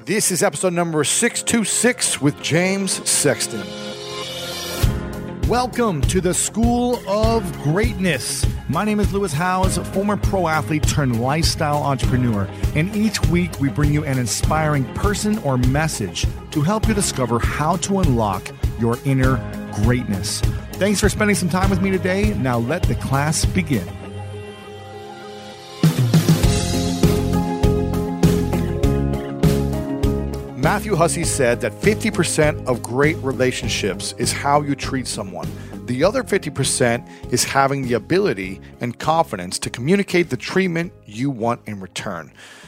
This is episode number 626 with James Sexton. Welcome to the School of Greatness. My name is Lewis Howes, former pro athlete turned lifestyle entrepreneur. And each week we bring you an inspiring person or message to help you discover how to unlock your inner greatness. Thanks for spending some time with me today. Now let the class begin. Matthew Hussey said that 50% of great relationships is how you treat someone. The other 50% is having the ability and confidence to communicate the treatment you want in return.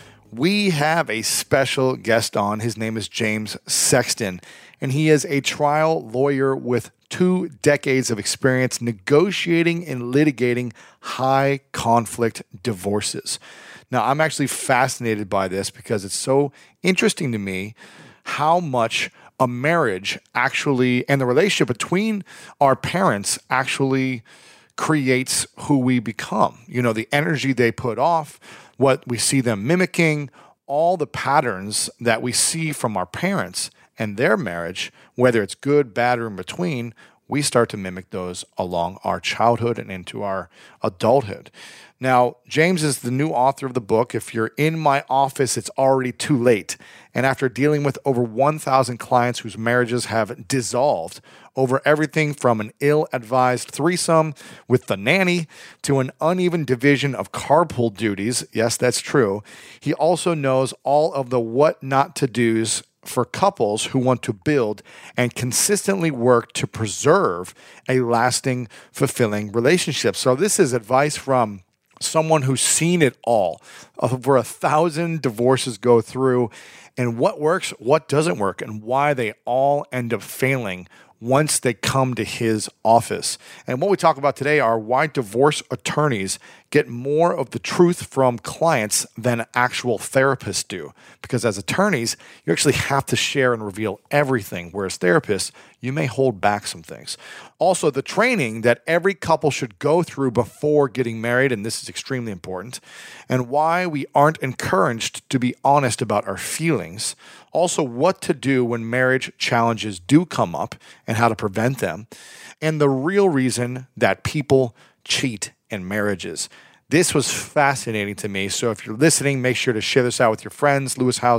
We have a special guest on. His name is James Sexton, and he is a trial lawyer with 2 decades of experience negotiating and litigating high conflict divorces. Now, I'm actually fascinated by this because it's so interesting to me how much a marriage actually, and the relationship between our parents actually creates who we become. You know, the energy they put off, what we see them mimicking, all the patterns that we see from our parents and their marriage, whether it's good, bad, or in between, we start to mimic those along our childhood and into our adulthood. Now, James is the new author of the book, If You're in My Office, It's Already Too Late. And after dealing with over 1,000 clients whose marriages have dissolved over everything from an ill-advised threesome with the nanny to an uneven division of carpool duties, yes, that's true, he also knows all of the what not to do's for couples who want to build and consistently work to preserve a lasting, fulfilling relationship. So this is advice from someone who's seen it all. Over 1,000 divorces go through, and what works, what doesn't work, and why they all end up failing once they come to his office. And what we talk about today are why divorce attorneys get more of the truth from clients than actual therapists do. Because as attorneys, you actually have to share and reveal everything, whereas therapists, you may hold back some things. Also, the training that every couple should go through before getting married, and this is extremely important, and why we aren't encouraged to be honest about our feelings. Also, what to do when marriage challenges do come up and how to prevent them, and the real reason that people cheat in marriages. This was fascinating to me. So if you're listening, make sure to share this out with your friends.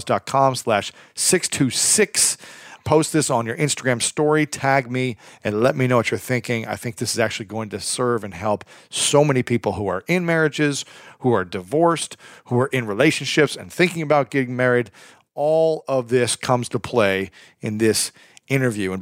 LewisHowes.com/626. Post this on your Instagram story, tag me, and let me know what you're thinking. I think this is actually going to serve and help so many people who are in marriages, who are divorced, who are in relationships and thinking about getting married. All of this comes to play in this interview.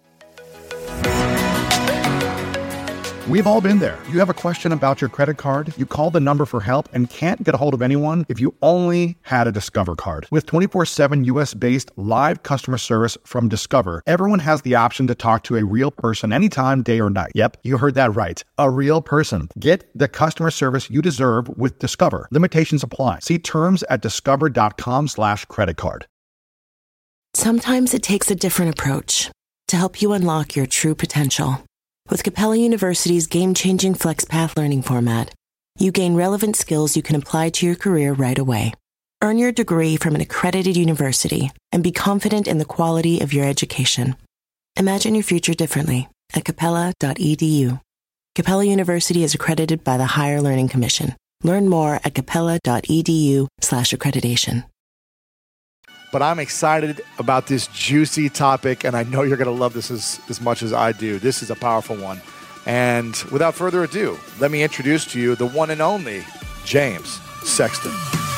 We've all been there. You have a question about your credit card, you call the number for help and can't get a hold of anyone if you only had a Discover card. With 24/7 US-based live customer service from Discover, everyone has the option to talk to a real person anytime, day or night. Yep, you heard that right. A real person. Get the customer service you deserve with Discover. Limitations apply. See terms at discover.com/creditcard. Sometimes it takes a different approach to help you unlock your true potential. With Capella University's game-changing FlexPath learning format, you gain relevant skills you can apply to your career right away. Earn your degree from an accredited university and be confident in the quality of your education. Imagine your future differently at capella.edu. Capella University is accredited by the Higher Learning Commission. Learn more at capella.edu/accreditation. But I'm excited about this juicy topic, and I know you're going to love this as much as I do. This is a powerful one. And without further ado, let me introduce to you the one and only James Sexton.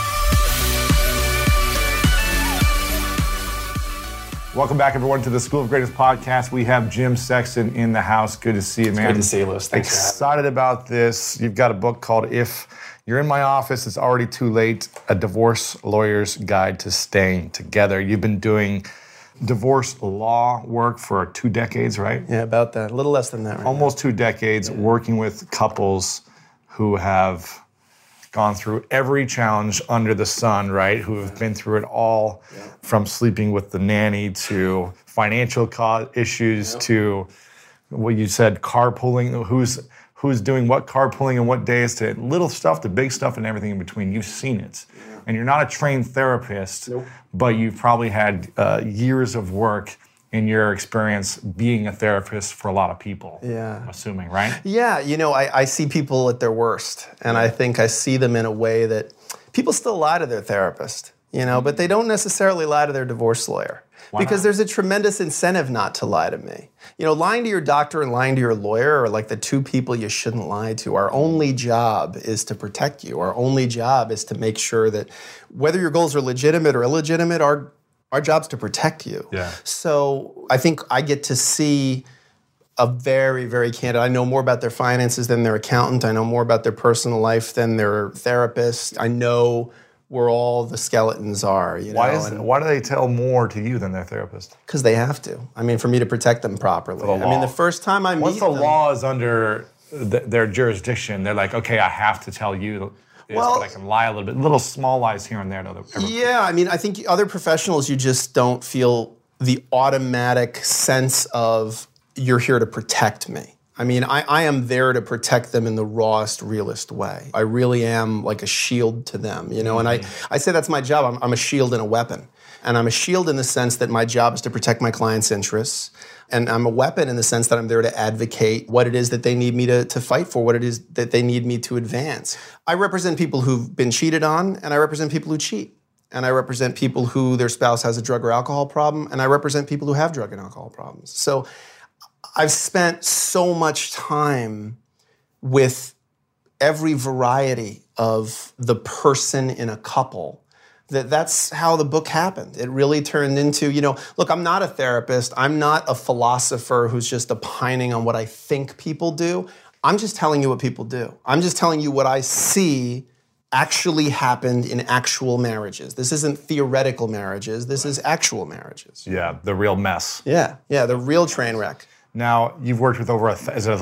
Welcome back, everyone, to the School of Greatness podcast. We have Jim Sexton in the house. Good to see you, man. Good to see you, Lewis. Thanks. Excited about this. You've got a book called If You're in My Office, It's Already Too Late, A Divorce Lawyer's Guide to Staying Together. You've been doing divorce law work for 2 decades, right? Yeah, about that. A little less than that. Right Almost now. 2 decades working with couples who have gone through every challenge under the sun, right? Who have been through it all, from sleeping with the nanny to financial issues to what you said, carpooling. who's doing what carpooling and what days, to little stuff to big stuff and everything in between. You've seen it. Yeah. And you're not a trained therapist, but you've probably had years of work in your experience being a therapist for a lot of people. Yeah. I'm assuming, right? Yeah, I see people at their worst, and I think I see them in a way that people still lie to their therapist, but they don't necessarily lie to their divorce lawyer. Because there's a tremendous incentive not to lie to me. Lying to your doctor and lying to your lawyer are like the two people you shouldn't lie to. Our only job is to protect you. Our only job is to make sure that whether your goals are legitimate or illegitimate, our job's to protect you. Yeah. So I think I get to see a very, very candid. I know more about their finances than their accountant. I know more about their personal life than their therapist. I know where all the skeletons are. Why do they tell more to you than their therapist? Because they have to. For me to protect them properly. The first time I meet them... Once the law is under their jurisdiction, they're like, okay, I have to tell you this, but I can lie a little bit. Little small lies here and there. I think other professionals, you just don't feel the automatic sense of, you're here to protect me. I am there to protect them in the rawest, realest way. I really am like a shield to them, and I say that's my job. I'm a shield and a weapon. And I'm a shield in the sense that my job is to protect my clients' interests. And I'm a weapon in the sense that I'm there to advocate what it is that they need me to fight for, what it is that they need me to advance. I represent people who've been cheated on, and I represent people who cheat. And I represent people who their spouse has a drug or alcohol problem, and I represent people who have drug and alcohol problems. So I've spent so much time with every variety of the person in a couple that's how the book happened. It really turned into, look, I'm not a therapist. I'm not a philosopher who's just opining on what I think people do. I'm just telling you what people do. I'm just telling you what I see actually happened in actual marriages. This isn't theoretical marriages. This is actual marriages. Yeah, the real mess. Yeah, the real train wreck. Now, you've worked with over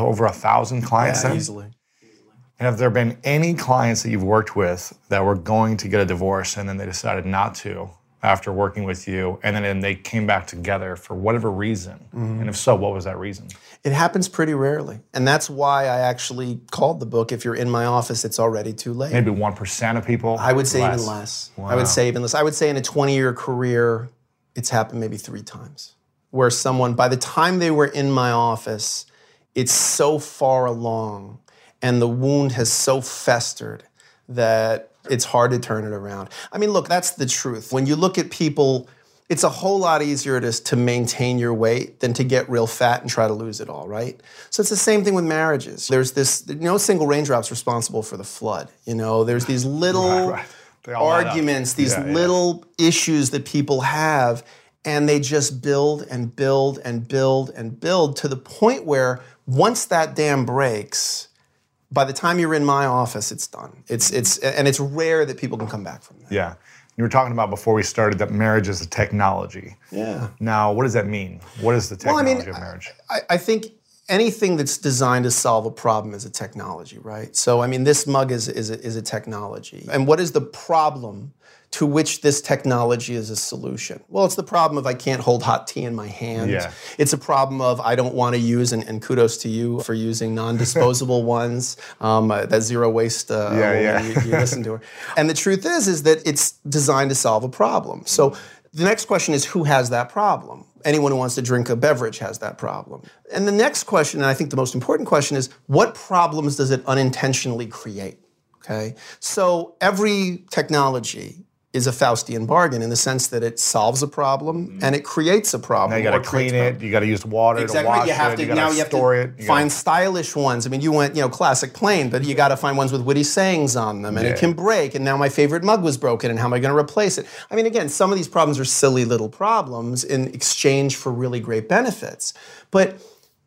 1,000 clients then? Easily. And have there been any clients that you've worked with that were going to get a divorce and then they decided not to after working with you, and then they came back together for whatever reason? Mm-hmm. And if so, what was that reason? It happens pretty rarely. And that's why I actually called the book, If You're in My Office, It's Already Too Late. Maybe 1% of people? I would say even less. Wow. I would say even less. I would say in a 20-year career, it's happened maybe 3 times. Where someone, by the time they were in my office, it's so far along and the wound has so festered that it's hard to turn it around. Look, that's the truth. When you look at people, it's a whole lot easier to maintain your weight than to get real fat and try to lose it all, right? So it's the same thing with marriages. There's this, no single raindrop's responsible for the flood. There's these little arguments, these little issues that people have, and they just build and build and build and build to the point where once that dam breaks, by the time you're in my office, it's done. It's rare that people can come back from that. Yeah. You were talking about before we started that marriage is a technology. Yeah. Now, what does that mean? What is the technology of marriage? I think anything that's designed to solve a problem is a technology, right? So, this mug is a technology. And what is the problem to which this technology is a solution? Well, it's the problem of I can't hold hot tea in my hand. Yeah. It's a problem of I don't want to use, and kudos to you for using non-disposable ones, that zero waste you listen to her. And the truth is that it's designed to solve a problem. So the next question is, who has that problem? Anyone who wants to drink a beverage has that problem. And the next question, and I think the most important question, is what problems does it unintentionally create? Okay? So every technology is a Faustian bargain in the sense that it solves a problem and it creates a problem. Now you got to clean it, you got to use water to wash it, you got to store it. Find stylish ones. You went, classic plain, but you got to find ones with witty sayings on them, and it can break, and now my favorite mug was broken, and how am I going to replace it? Again, some of these problems are silly little problems in exchange for really great benefits. But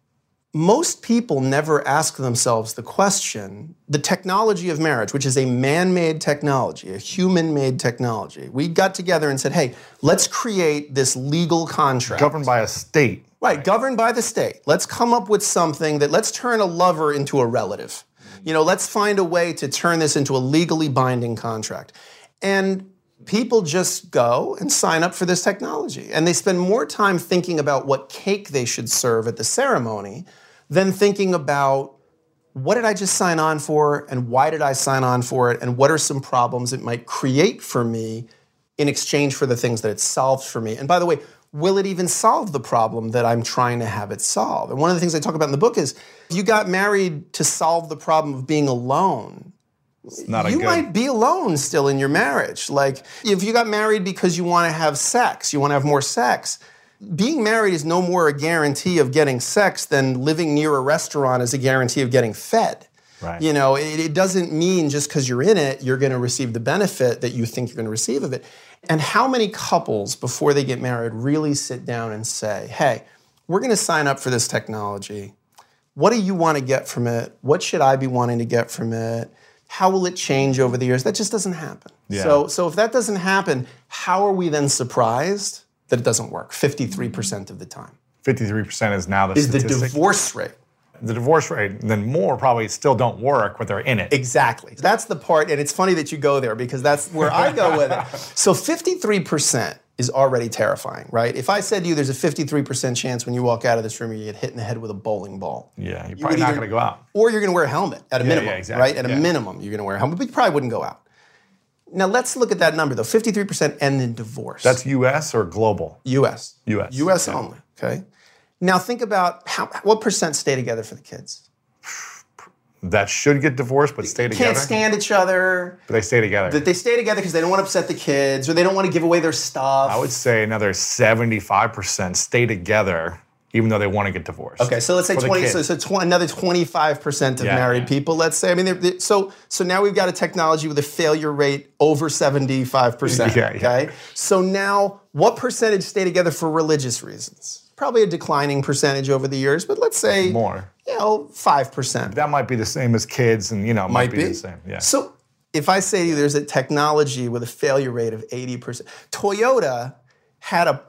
most people never ask themselves the question, the technology of marriage, which is a man-made technology, a human-made technology. We got together and said, hey, let's create this legal contract. Governed by a state. Right, governed by the state. Let's come up with something let's turn a lover into a relative. Let's find a way to turn this into a legally binding contract. And people just go and sign up for this technology. And they spend more time thinking about what cake they should serve at the ceremony than thinking about what did I just sign on for, and why did I sign on for it, and what are some problems it might create for me in exchange for the things that it solves for me? And by the way, will it even solve the problem that I'm trying to have it solve? And one of the things I talk about in the book is, if you got married to solve the problem of being alone, you might be alone still in your marriage. Like, if you got married because you want to have sex, you want to have more sex, being married is no more a guarantee of getting sex than living near a restaurant is a guarantee of getting fed. Right. You know, it doesn't mean just because you're in it, you're going to receive the benefit that you think you're going to receive of it. And how many couples, before they get married, really sit down and say, hey, we're going to sign up for this technology. What do you want to get from it? What should I be wanting to get from it? How will it change over the years? That just doesn't happen. Yeah. So if that doesn't happen, how are we then surprised that it doesn't work 53% of the time? 53% is now the statistic. Is the divorce rate. The divorce rate, then more probably still don't work, but they're in it. Exactly. That's the part, and it's funny that you go there because that's where I go with it. So 53% is already terrifying, right? If I said to you there's a 53% chance when you walk out of this room you get hit in the head with a bowling ball. Yeah, you're probably not going to go out. Or you're going to wear a helmet at a minimum, exactly. right? At a minimum, you're going to wear a helmet, but you probably wouldn't go out. Now, let's look at that number, though. 53% end in divorce. That's U.S. or global? U.S. U.S. U.S. only, okay? Now, think about what percent stay together for the kids? That should get divorced, but stay together? Can't stand each other. But they stay together. They stay together because they don't want to upset the kids, or they don't want to give away their stuff. I would say another 75% stay together, even though they want to get divorced. Okay, so let's say 20. Another 25% of married people. Let's say. I mean, so now we've got a technology with a failure rate over 75%. Okay. So now, what percentage stay together for religious reasons? Probably a declining percentage over the years, but let's say more. 5%. That might be the same as kids, and might be the same. Yeah. So if I say to you, there's a technology with a failure rate of 80%. Toyota had a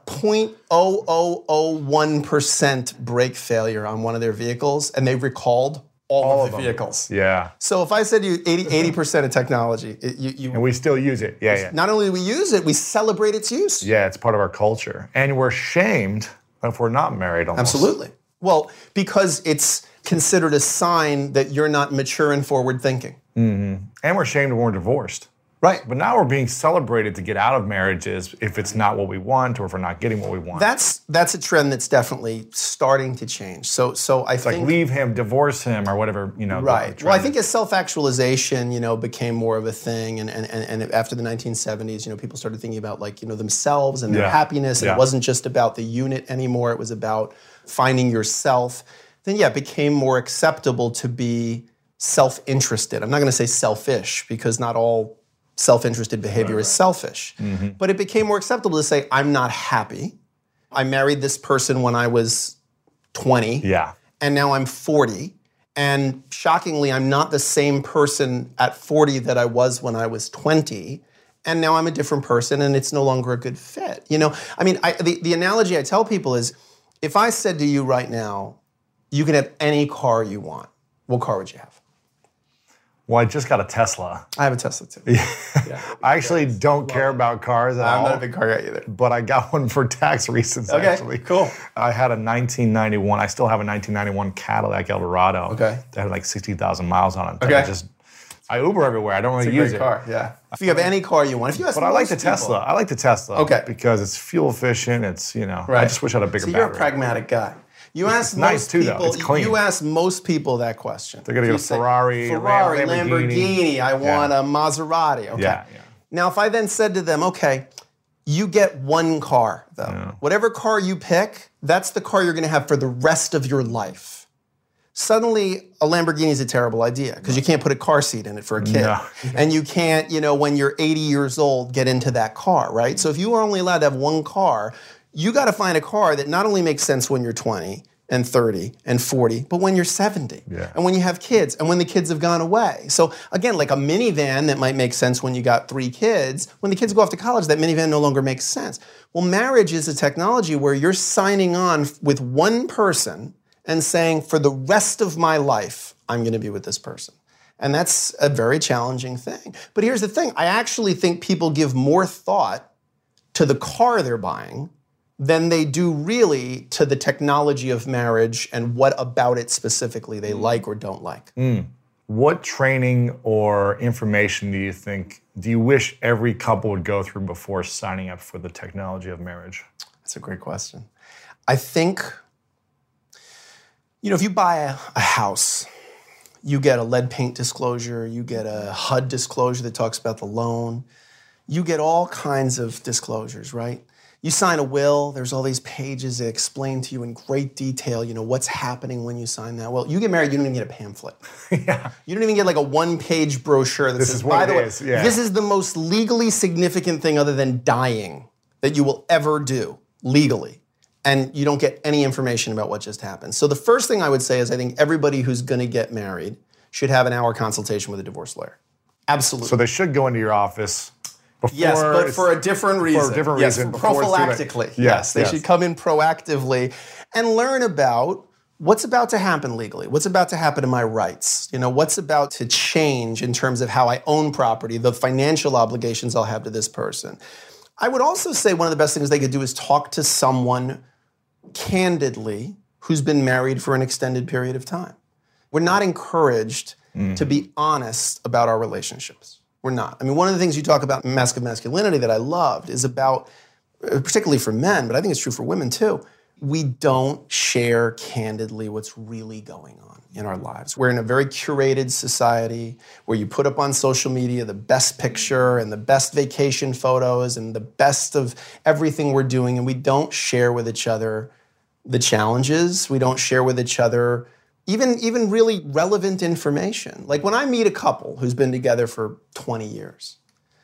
0.0001% brake failure on one of their vehicles, and they recalled all of the vehicles. Yeah. So if I said to you 80% of technology, and we still use it. Yeah. Not only do we use it, we celebrate its use. Yeah, it's part of our culture. And we're shamed if we're not married almost. Absolutely. Well, because it's considered a sign that you're not mature and forward thinking. Mm-hmm. And we're shamed when we're divorced. Right. But now we're being celebrated to get out of marriages if it's not what we want or if we're not getting what we want. That's a trend that's definitely starting to change. So I think like leave him, divorce him, or whatever, Right. Well, I think as self-actualization, became more of a thing, and after the 1970s, people started thinking about themselves and their happiness, and it wasn't just about the unit anymore. It was about finding yourself. Then it became more acceptable to be self-interested. I'm not going to say selfish because not all self-interested behavior is selfish. Mm-hmm. But it became more acceptable to say, I'm not happy. I married this person when I was 20. Yeah. And now I'm 40. And shockingly, I'm not the same person at 40 that I was when I was 20. And now I'm a different person, and it's no longer a good fit. The analogy I tell people is, if I said to you right now, you can have any car you want, what car would you have? Well, I just got a Tesla. I have a Tesla too. Yeah. I actually don't care about cars at all. I'm not a big car guy either. But I got one for tax reasons, actually. Cool. I had a 1991, I still have a 1991 Cadillac Eldorado. Okay. That had like 60,000 miles on it. Okay. I Uber everywhere. I don't really use it. It's a great car, yeah. If you have any car you want. But I like the Tesla. I like the Tesla. Okay. Because it's fuel efficient. It's, Right. I just wish I had a bigger battery. You're a pragmatic guy. You ask nice too, though. It's clean. You ask most people that question. They're going to get a Ferrari, Lamborghini. I want a Maserati. Okay. Yeah. Now, if I then said to them, okay, you get one car, though. Yeah. Whatever car you pick, that's the car you're going to have for the rest of your life. Suddenly, a Lamborghini is a terrible idea because you can't put a car seat in it for a kid. No. And you can't, when you're 80 years old, get into that car, right? So if you are only allowed to have one car, you got to find a car that not only makes sense when you're 20 and 30 and 40, but when you're 70 and when you have kids and when the kids have gone away. So again, like a minivan that might make sense when you got 3 kids, when the kids go off to college, that minivan no longer makes sense. Well, marriage is a technology where you're signing on with one person and saying, for the rest of my life, I'm going to be with this person. And that's a very challenging thing. But here's the thing. I actually think people give more thought to the car they're buying than they do really to the technology of marriage and what about it specifically they like or don't like. What training or information do you wish every couple would go through before signing up for the technology of marriage? That's a great question. I think, if you buy a house, you get a lead paint disclosure, you get a HUD disclosure that talks about the loan, you get all kinds of disclosures, right? You sign a will, there's all these pages that explain to you in great detail, what's happening when you sign that will. You get married, you don't even get a pamphlet. Yeah. You don't even get like a one-page brochure that says, by the way, this is the most legally significant thing other than dying that you will ever do legally. And you don't get any information about what just happened. So the first thing I would say is I think everybody who's going to get married should have an hour consultation with a divorce lawyer. Absolutely. So they should go into your office before. Yes, but for a different reason. For a different reason. Prophylactically. Yes, they should come in proactively and learn about what's about to happen legally. What's about to happen to my rights? What's about to change in terms of how I own property, the financial obligations I'll have to this person. I would also say one of the best things they could do is talk to someone candidly who's been married for an extended period of time. We're not encouraged to be honest about our relationships. We're not. I mean, one of the things you talk about in Mask of Masculinity that I loved is about, particularly for men, but I think it's true for women too, we don't share candidly what's really going on in our lives. We're in a very curated society where you put up on social media the best picture and the best vacation photos and the best of everything we're doing, and we don't share with each other the challenges. We don't share with each other even really relevant information. Like when I meet a couple who's been together for 20 years,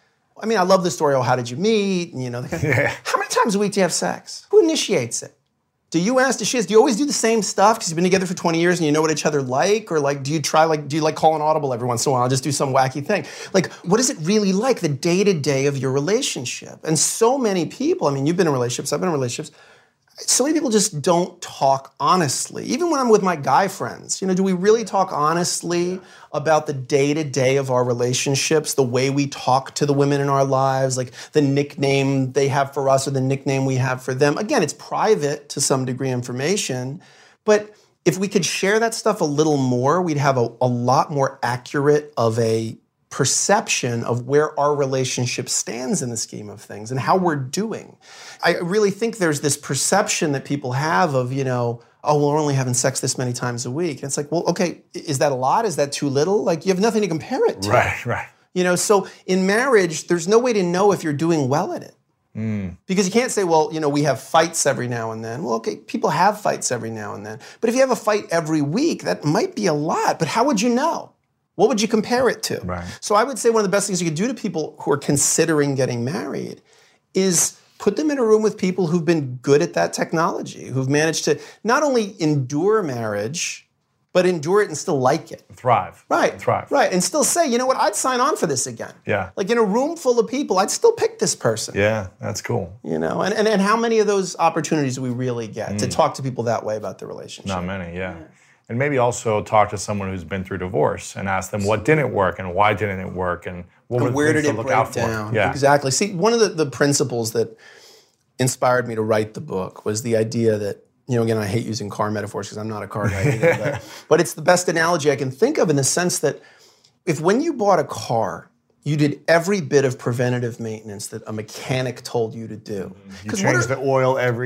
I mean, I love the story, how did you meet? And, how many times a week do you have sex? Who initiates it? Do you ask, do you always do the same stuff because you've been together for 20 years and you know what each other like? Or do you call an audible every once in a while, just do some wacky thing? What is it really like, the day-to-day of your relationship? And so many people, I mean, you've been in relationships, I've been in relationships, so many people just don't talk honestly. Even when I'm with my guy friends, do we really talk honestly about the day-to-day of our relationships, the way we talk to the women in our lives, like the nickname they have for us or the nickname we have for them? Again, it's private to some degree information, but if we could share that stuff a little more, we'd have a lot more accurate of a perception of where our relationship stands in the scheme of things and how we're doing. I really think there's this perception that people have of, we're only having sex this many times a week. And it's like, well, okay, is that a lot? Is that too little? You have nothing to compare it to. Right. So in marriage, there's no way to know if you're doing well at it. Because you can't say, well, we have fights every now and then. Well, okay, people have fights every now and then. But if you have a fight every week, that might be a lot. But how would you know? What would you compare it to? Right. So I would say one of the best things you could do to people who are considering getting married is put them in a room with people who've been good at that technology, who've managed to not only endure marriage, but endure it and still like it. Thrive. Right. Thrive. Right. And still say, you know what, I'd sign on for this again. Yeah. In a room full of people, I'd still pick this person. Yeah, that's cool. And how many of those opportunities do we really get to talk to people that way about the relationship? Not many, yeah. And maybe also talk to someone who's been through divorce and ask them what didn't work and why didn't it work and what were the things to look out for. Yeah. Exactly. See, one of the principles that inspired me to write the book was the idea that, again, I hate using car metaphors because I'm not a car guy either, but it's the best analogy I can think of in the sense that when you bought a car, you did every bit of preventative maintenance that a mechanic told you to do. You change the oil every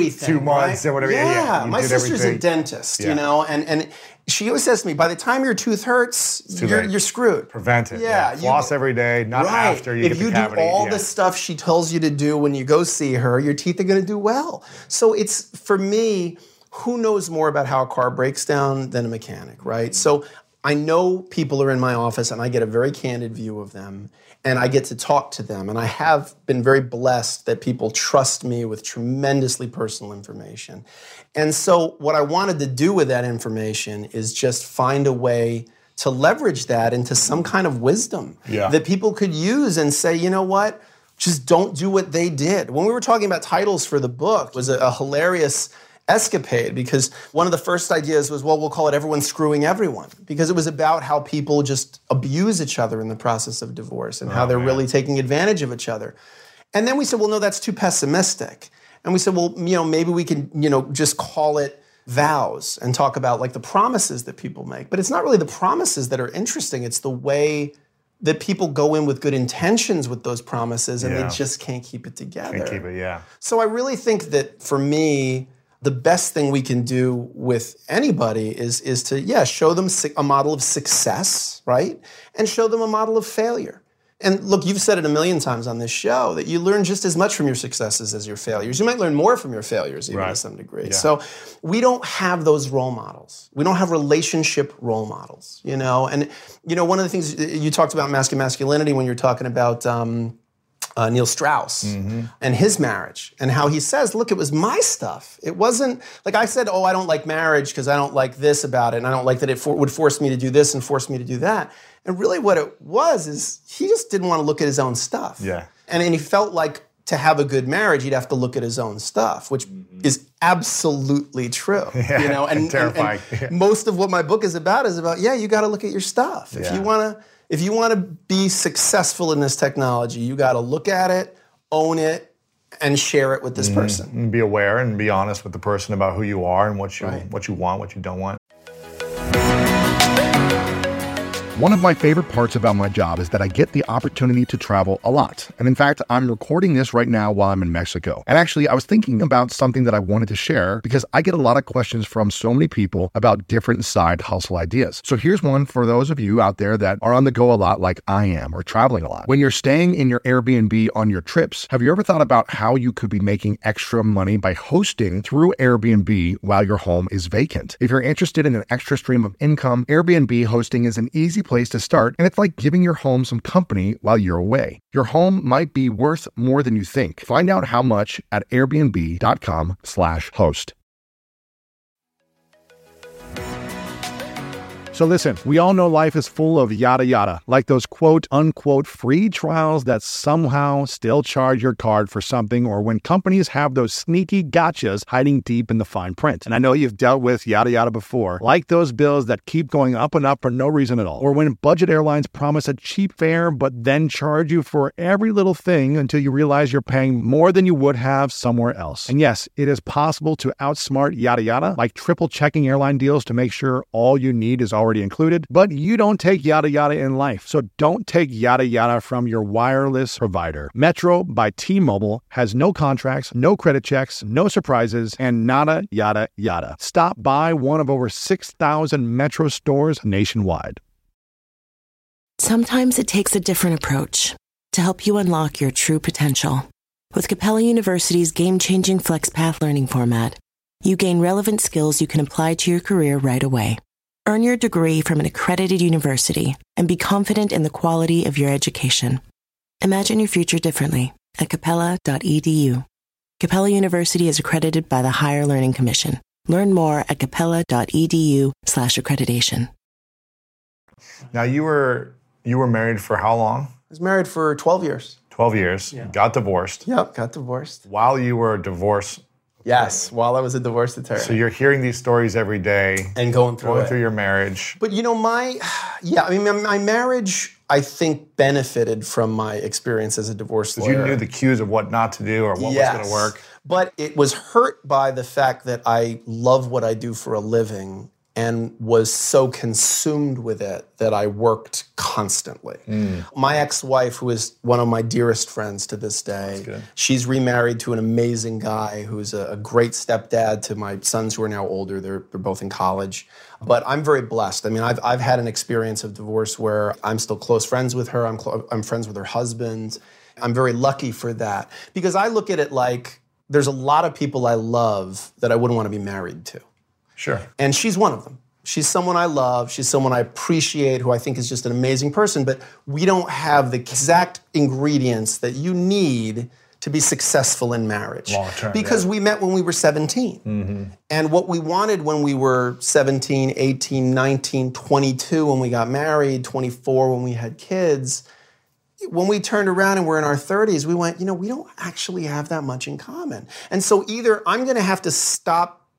2 months or whatever. Yeah, my sister's a dentist, and she always says to me, by the time your tooth hurts, you're screwed. Prevent it. Yeah. Floss every day, not after you get the cavity. If you do all the stuff she tells you to do when you go see her, your teeth are going to do well. So it's, for me, who knows more about how a car breaks down than a mechanic, right? So I know people are in my office and I get a very candid view of them and I get to talk to them. And I have been very blessed that people trust me with tremendously personal information. And so what I wanted to do with that information is just find a way to leverage that into some kind of wisdom that people could use and say, you know what, just don't do what they did. When we were talking about titles for the book, it was a hilarious escapade because one of the first ideas was, well, we'll call it Everyone Screwing Everyone, because it was about how people just abuse each other in the process of divorce and how they're really taking advantage of each other. And then we said, well, no, that's too pessimistic. And we said, well, maybe we can, just call it vows and talk about like the promises that people make. But it's not really the promises that are interesting. It's the way that people go in with good intentions with those promises and they just can't keep it together. Can't keep it, yeah. So I really think that for me, the best thing we can do with anybody is to, show them a model of success, right? And show them a model of failure. And look, you've said it a million times on this show that you learn just as much from your successes as your failures. You might learn more from your failures even to some degree. Yeah. So we don't have those role models. We don't have relationship role models, And, one of the things you talked about masculinity when you're talking about Neil Strauss and his marriage and how he says, look, it was my stuff. It wasn't, like I said, I don't like marriage because I don't like this about it and I don't like that it would force me to do this and force me to do that. And really what it was is he just didn't want to look at his own stuff. Yeah. And he felt like to have a good marriage, he'd have to look at his own stuff, which is absolutely true. Yeah, and terrifying. And most of what my book is about, you got to look at your stuff. Yeah. If you want to be successful in this technology, you got to look at it, own it, and share it with this person. And be aware and be honest with the person about who you are and what you want, what you don't want. One of my favorite parts about my job is that I get the opportunity to travel a lot. And in fact, I'm recording this right now while I'm in Mexico. And actually, I was thinking about something that I wanted to share because I get a lot of questions from so many people about different side hustle ideas. So here's one for those of you out there that are on the go a lot like I am or traveling a lot. When you're staying in your Airbnb on your trips, have you ever thought about how you could be making extra money by hosting through Airbnb while your home is vacant? If you're interested in an extra stream of income, Airbnb hosting is an easy place to start, and it's like giving your home some company while you're away. Your home might be worth more than you think. Find out how much at airbnb.com/host. So listen, we all know life is full of yada yada, like those quote unquote free trials that somehow still charge your card for something, or when companies have those sneaky gotchas hiding deep in the fine print. And I know you've dealt with yada yada before, like those bills that keep going up and up for no reason at all, or when budget airlines promise a cheap fare but then charge you for every little thing until you realize you're paying more than you would have somewhere else. And yes, it is possible to outsmart yada yada, like triple checking airline deals to make sure all you need is already included, but you don't take yada yada in life. So don't take yada yada from your wireless provider. Metro by T-Mobile has no contracts, no credit checks, no surprises, and nada yada yada. Stop by one of over 6,000 Metro stores nationwide. Sometimes it takes a different approach to help you unlock your true potential. With Capella University's game-changing FlexPath learning format, you gain relevant skills you can apply to your career right away. Earn your degree from an accredited university and be confident in the quality of your education. Imagine your future differently at capella.edu. Capella University is accredited by the Higher Learning Commission. Learn more at capella.edu/accreditation. Now you were married for how long? I was married for 12 years. 12 years. Yeah. Got divorced. Yep, got divorced. While you were divorced. Yes, while I was a divorce attorney. So you're hearing these stories every day. And going through your marriage. But my marriage, I think, benefited from my experience as a divorce lawyer. Because you knew the cues of what not to do or what was going to work. But it was hurt by the fact that I love what I do for a living and was so consumed with it that I worked constantly. My ex-wife, who is one of my dearest friends to this day, she's remarried to an amazing guy who's a great stepdad to my sons who are now older. They're both in college. But I'm very blessed. I mean, I've had an experience of divorce where I'm still close friends with her. I'm friends with her husband. I'm very lucky for that. Because I look at it like there's a lot of people I love that I wouldn't want to be married to. Sure. And she's one of them. She's someone I love. She's someone I appreciate, who I think is just an amazing person. But we don't have the exact ingredients that you need to be successful in marriage. Long term, because we met when we were 17. Mm-hmm. And what we wanted when we were 17, 18, 19, 22 when we got married, 24 when we had kids, when we turned around and we're in our 30s, we went, we don't actually have that much in common. And so either I'm going to have to stop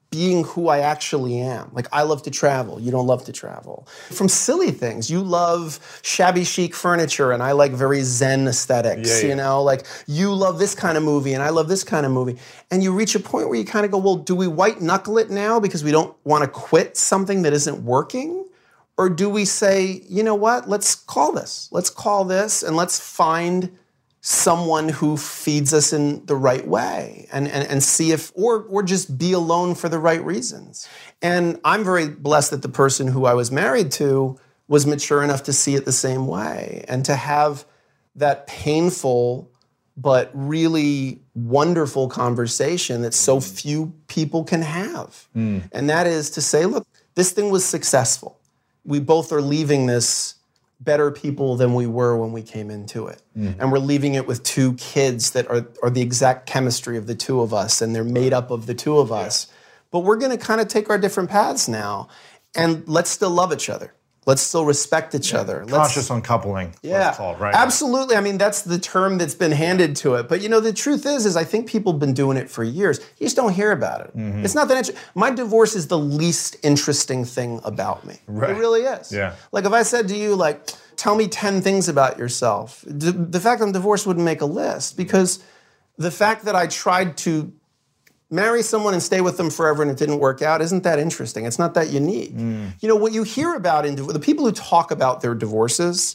being who I actually am. Like, I love to travel. You don't love to travel. From silly things. You love shabby chic furniture, and I like very Zen aesthetics, you know? Like, you love this kind of movie, and I love this kind of movie. And you reach a point where you kind of go, well, do we white knuckle it now because we don't want to quit something that isn't working? Or do we say, you know what, let's call this. Let's call this, and let's find someone who feeds us in the right way and see if, or just be alone for the right reasons. And I'm very blessed that the person who I was married to was mature enough to see it the same way and to have that painful but really wonderful conversation that so few people can have. And that is to say, look, this thing was successful. We both are leaving this better people than we were when we came into it. And we're leaving it with 2 kids that are the exact chemistry of the 2 of us, and they're made up of the 2 of us. But we're gonna kind of take our different paths now, and let's still love each other. Let's still respect each other. Conscious uncoupling, what it's called, right? Absolutely. I mean, that's the term that's been handed to it. But you know, the truth is I think people have been doing it for years. You just don't hear about it. It's not that interesting. My divorce is the least interesting thing about me. Right. It really is. Yeah. Like, if I said to you, like, tell me 10 things about yourself, the fact I'm divorced wouldn't make a list, because the fact that I tried to marry someone and stay with them forever and it didn't work out isn't that interesting. It's not that unique. You know, what you hear about the people who talk about their divorces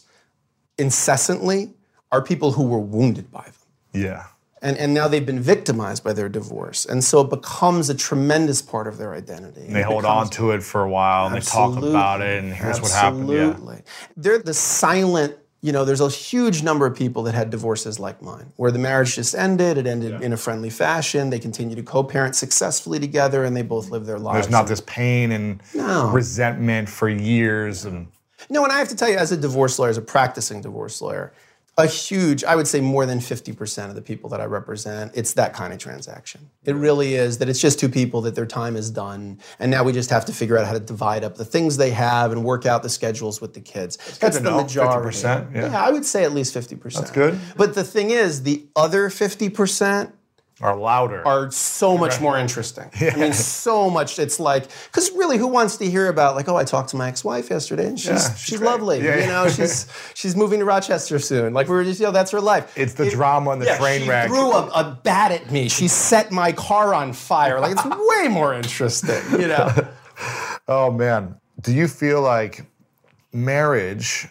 incessantly are people who were wounded by them. Yeah. And now they've been victimized by their divorce. And so it becomes a tremendous part of their identity. And they hold on to it for a while, and they talk about it, and here's what happened. Absolutely. They're the silent, you know, there's a huge number of people that had divorces like mine, where the marriage just ended, it ended in a friendly fashion, they continue to co-parent successfully together, and they both live their lives. There's not this pain and resentment for years. No, and I have to tell you, as a divorce lawyer, as a practicing divorce lawyer, a huge, I would say more than 50% of the people that I represent, it's that kind of transaction. It really is, that it's just 2 people that their time is done, and now we just have to figure out how to divide up the things they have and work out the schedules with the kids. That's the majority. 50%, yeah, I would say at least 50%. That's good. But the thing is, the other 50% are louder. Are so much more interesting. I mean, so much. It's like, because really, who wants to hear about, like, oh, I talked to my ex-wife yesterday, and she's lovely. You know, she's moving to Rochester soon. Like, we were just, you know, that's her life. It's the drama and the train wreck. She threw a bat at me. She set my car on fire. Like, it's way more interesting, you know? Oh, man. Do you feel like marriage,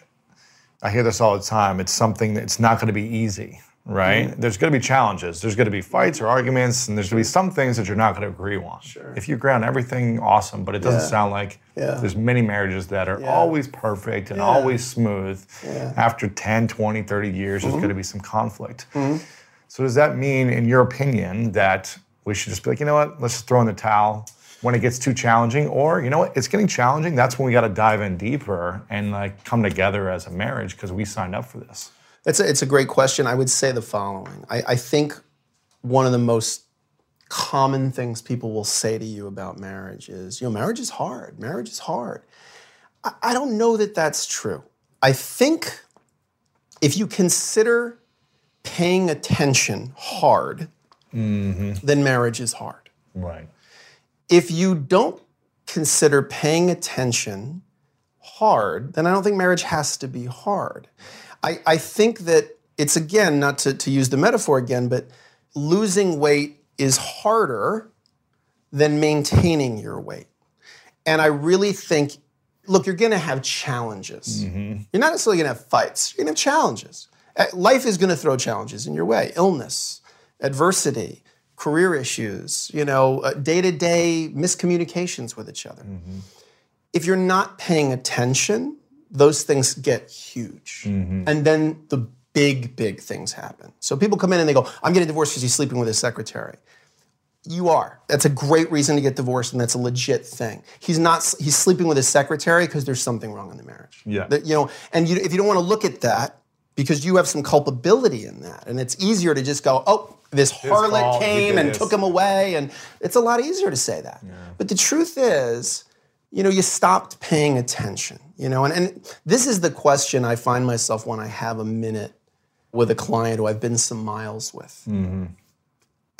I hear this all the time, it's something that's not going to be easy. Right? There's going to be challenges. There's going to be fights or arguments, and there's going to be some things that you're not going to agree on. If you agree on everything, awesome, but it doesn't sound like there's many marriages that are always perfect and always smooth. After 10, 20, 30 years, there's going to be some conflict. So does that mean, in your opinion, that we should just be like, you know what, let's just throw in the towel when it gets too challenging? Or, you know what, it's getting challenging, that's when we got to dive in deeper and like come together as a marriage because we signed up for this? It's a great question. I would say the following. I think one of the most common things people will say to you about marriage is, you know, marriage is hard. Marriage is hard. I don't know that that's true. I think if you consider paying attention hard, then marriage is hard. Right. If you don't consider paying attention hard, then I don't think marriage has to be hard. I think that it's, again, not to use the metaphor again, but losing weight is harder than maintaining your weight. And I really think, look, you're going to have challenges. You're not necessarily going to have fights. You're going to have challenges. Life is going to throw challenges in your way. Illness, adversity, career issues, you know, day-to-day miscommunications with each other. If you're not paying attention, those things get huge. And then the big, big things happen. So people come in and they go, I'm getting divorced because he's sleeping with his secretary. You are. That's a great reason to get divorced, and that's a legit thing. He's sleeping with his secretary because there's something wrong in the marriage. Yeah. You know, and if you don't want to look at that, because you have some culpability in that, and it's easier to just go, oh, this harlot came and took him away, and it's a lot easier to say that. But the truth is, you know, you stopped paying attention, you know, and this is the question I find myself when I have a minute with a client who I've been some miles with. And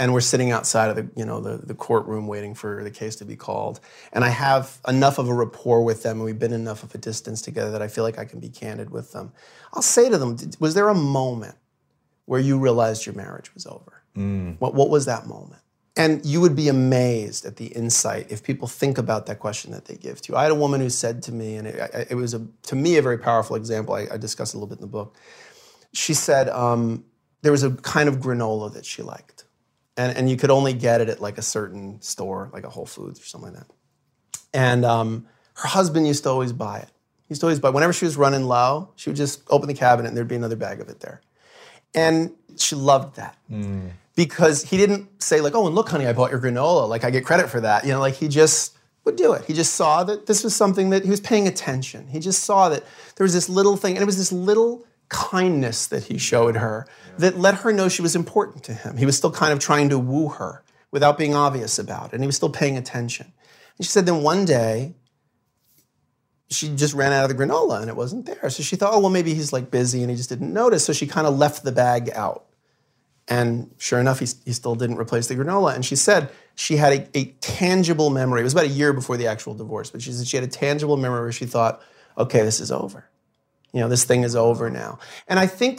and we're sitting outside of the courtroom waiting for the case to be called. And I have enough of a rapport with them, and we've been enough of a distance together that I feel like I can be candid with them. I'll say to them, was there a moment where you realized your marriage was over? What was that moment? And you would be amazed at the insight if people think about that question that they give to you. I had a woman who said to me, and it was, to me, a very powerful example. I discuss it a little bit in the book. She said there was a kind of granola that she liked. And you could only get it at like a certain store, like a Whole Foods or something like that. And her husband used to always buy it. He used to always buy it. Whenever she was running low, she would just open the cabinet and there'd be another bag of it there. And she loved that. Because he didn't say like, oh, and look, honey, I bought your granola. Like, I get credit for that. Like he just would do it. He just saw that this was something that he was paying attention. He just saw that there was this little thing, and it was this little kindness that he showed her that let her know she was important to him. He was still kind of trying to woo her without being obvious about it, and he was still paying attention. And she said then one day, she just ran out of the granola, and it wasn't there. So she thought, oh, well, maybe he's like busy, and he just didn't notice. So she kind of left the bag out. And sure enough, he still didn't replace the granola. And she said she had a tangible memory. It was about a year before the actual divorce, but she said she had a tangible memory where she thought, okay, this is over. This thing is over now. And I think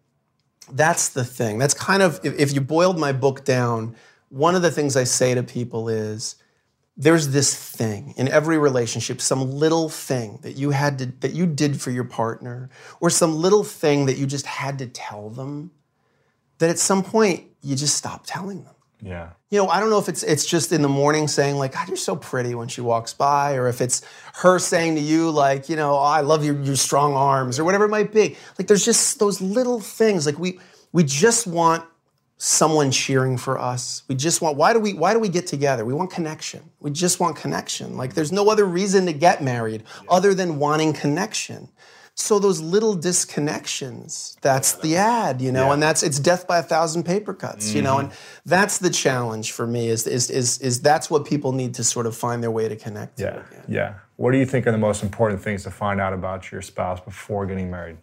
that's the thing. That's kind of, if you boiled my book down, one of the things I say to people is, there's this thing in every relationship, some little thing that you did for your partner, or some little thing that you just had to tell them, that at some point, you just stop telling them. Yeah. I don't know if it's just in the morning saying like, God, you're so pretty when she walks by, or if it's her saying to you like, oh, I love your strong arms, or whatever it might be. Like there's just those little things. Like we just want someone cheering for us. We just want, why do we get together? We want connection. We just want connection. Like there's no other reason to get married other than wanting connection. So those little disconnections, that's the ad, and it's death by 1,000 paper cuts, and that's the challenge for me is that's what people need to sort of find their way to connect to again. Yeah. What do you think are the most important things to find out about your spouse before getting married?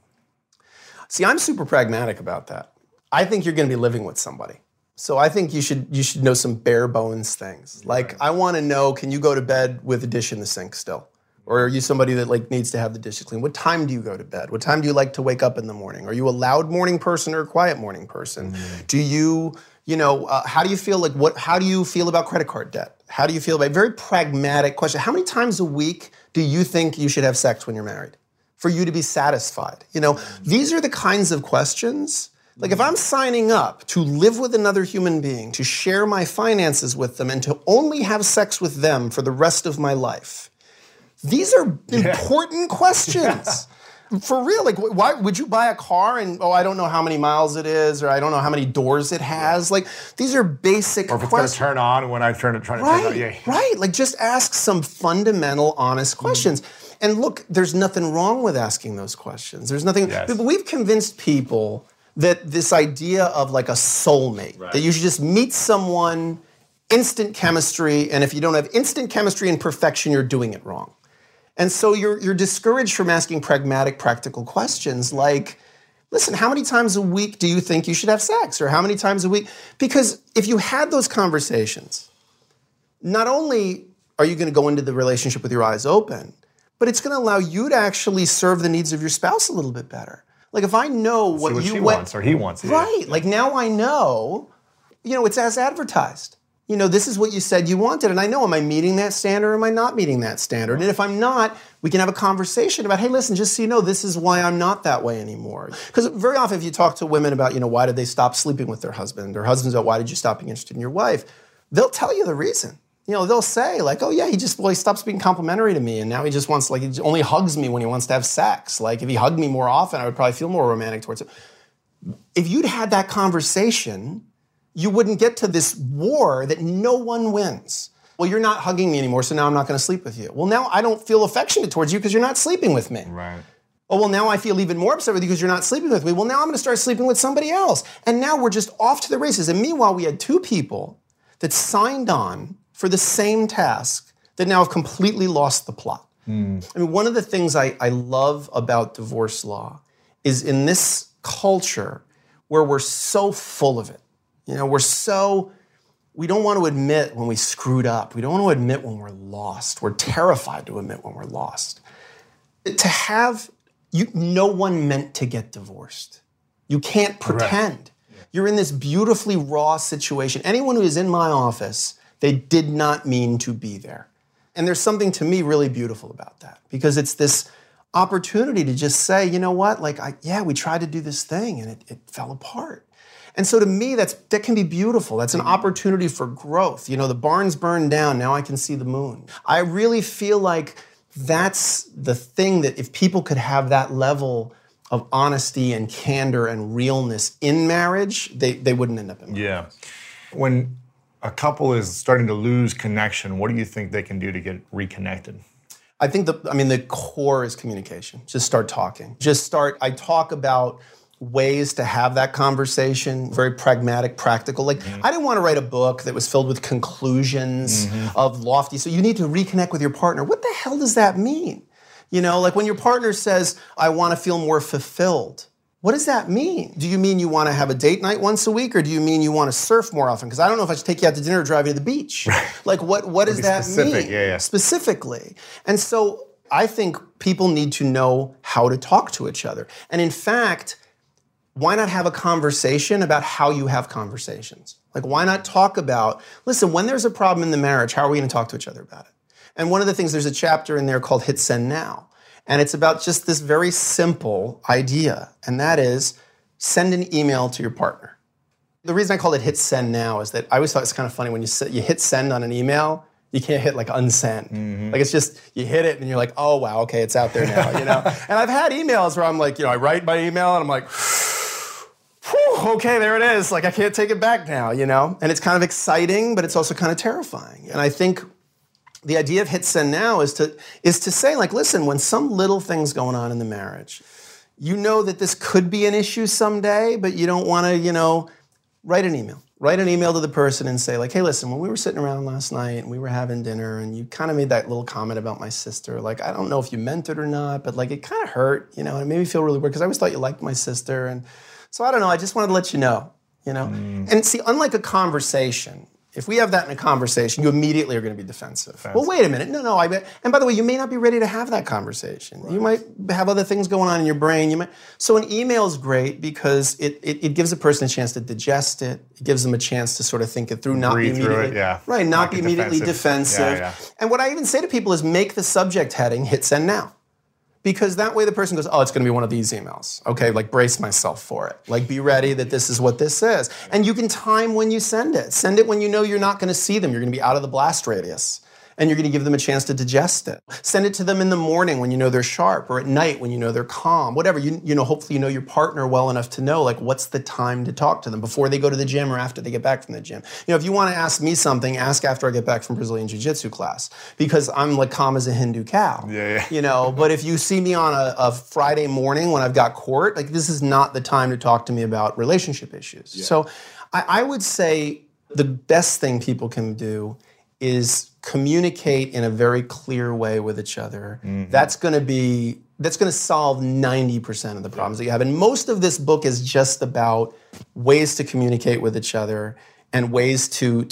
See, I'm super pragmatic about that. I think you're going to be living with somebody. So I think you should know some bare bones things. Like I want to know, can you go to bed with a dish in the sink still? Or are you somebody that like needs to have the dishes clean? What time do you go to bed? What time do you like to wake up in the morning? Are you a loud morning person or a quiet morning person? Do you, how do you feel how do you feel about credit card debt? How do you feel about, very pragmatic question. How many times a week do you think you should have sex when you're married for you to be satisfied? These are the kinds of questions. Like if I'm signing up to live with another human being, to share my finances with them, and to only have sex with them for the rest of my life, these are important questions. For real, like why would you buy a car and, I don't know how many miles it is, or I don't know how many doors it has. Like these are basic questions. Or if it's going to turn on when I try to turn on. Right, like just ask some fundamental, honest questions. And look, there's nothing wrong with asking those questions. There's nothing, but we've convinced people that this idea of like a soulmate, that you should just meet someone, instant chemistry, and if you don't have instant chemistry and perfection, you're doing it wrong. And so you're discouraged from asking pragmatic, practical questions like, listen, how many times a week do you think you should have sex? Or how many times a week? Because if you had those conversations, not only are you going to go into the relationship with your eyes open, but it's going to allow you to actually serve the needs of your spouse a little bit better. Like if I know what she wants or he wants. Right, like now I know, it's as advertised. This is what you said you wanted. And I know, am I meeting that standard or am I not meeting that standard? And if I'm not, we can have a conversation about, hey, listen, just so you know, this is why I'm not that way anymore. Because very often if you talk to women about, why did they stop sleeping with their husband? Or husbands about, why did you stop being interested in your wife? They'll tell you the reason. They'll say like, oh yeah, he stops being complimentary to me. And now he just wants, he only hugs me when he wants to have sex. Like if he hugged me more often, I would probably feel more romantic towards him. If you'd had that conversation, you wouldn't get to this war that no one wins. Well, you're not hugging me anymore, so now I'm not going to sleep with you. Well, now I don't feel affectionate towards you because you're not sleeping with me. Right. Oh, well, now I feel even more upset with you because you're not sleeping with me. Well, now I'm going to start sleeping with somebody else. And now we're just off to the races. And meanwhile, we had two people that signed on for the same task that now have completely lost the plot. I mean, one of the things I love about divorce law is in this culture where we're so full of it, we're so we don't want to admit when we screwed up. We don't want to admit when we're lost. We're terrified to admit when we're lost. No one meant to get divorced. You can't pretend. You're in this beautifully raw situation. Anyone who is in my office, they did not mean to be there. And there's something to me really beautiful about that, because it's this opportunity to just say, you know what, we tried to do this thing and it fell apart. And so to me, that can be beautiful. That's an opportunity for growth. The barn's burned down, now I can see the moon. I really feel like that's the thing, that if people could have that level of honesty and candor and realness in marriage, they wouldn't end up in marriage. Yeah. When a couple is starting to lose connection, what do you think they can do to get reconnected? I think the core is communication. Just start talking. I talk about ways to have that conversation, very pragmatic, practical. I didn't want to write a book that was filled with conclusions of lofty, so you need to reconnect with your partner. What the hell does that mean? When your partner says, I want to feel more fulfilled, what does that mean? Do you mean you want to have a date night once a week, or do you mean you want to surf more often? Because I don't know if I should take you out to dinner or drive you to the beach. What does that mean? Yeah. Specifically. And so I think people need to know how to talk to each other. And in fact, why not have a conversation about how you have conversations? Why not talk about, listen, when there's a problem in the marriage, how are we going to talk to each other about it? And one of the things, there's a chapter in there called Hit Send Now. And it's about just this very simple idea, and that is send an email to your partner. The reason I call it Hit Send Now is that I always thought it's kind of funny when you hit send on an email, you can't hit unsend. It's just, you hit it and you're like, oh wow, okay, it's out there now, And I've had emails where I'm like, I write my email and I'm like, okay, there it is. I can't take it back now, And it's kind of exciting, but it's also kind of terrifying. And I think the idea of Hit Send Now is to say, listen, when some little thing's going on in the marriage, that this could be an issue someday, but you don't want to, write an email. Write an email to the person and say, hey, listen, when we were sitting around last night and we were having dinner and you kind of made that little comment about my sister, I don't know if you meant it or not, but it kind of hurt, and it made me feel really weird because I always thought you liked my sister. And so I don't know, I just wanted to let you know, And see, unlike a conversation, if we have that in a conversation, you immediately are going to be defensive. Well, wait a minute. No, and by the way, you may not be ready to have that conversation. Right. You might have other things going on in your brain. So an email is great because it gives a person a chance to digest it. It gives them a chance to sort of think it through, not be immediately, right, not be immediately defensive. Yeah. And what I even say to people is make the subject heading Hit Send Now. Because that way the person goes, oh, it's going to be one of these emails. Okay, brace myself for it. Be ready that this is what this is. And you can time when you send it. Send it when you know you're not going to see them. You're going to be out of the blast radius. And you're going to give them a chance to digest it. Send it to them in the morning when you know they're sharp, or at night when you know they're calm, whatever. Hopefully you know your partner well enough to know, what's the time to talk to them, before they go to the gym or after they get back from the gym. If you want to ask me something, ask after I get back from Brazilian Jiu-Jitsu class, because I'm calm as a Hindu cow. Yeah. But if you see me on a Friday morning when I've got court, this is not the time to talk to me about relationship issues. Yeah. So I would say the best thing people can do is communicate in a very clear way with each other. That's going to solve 90% of the problems that you have. And most of this book is just about ways to communicate with each other and ways to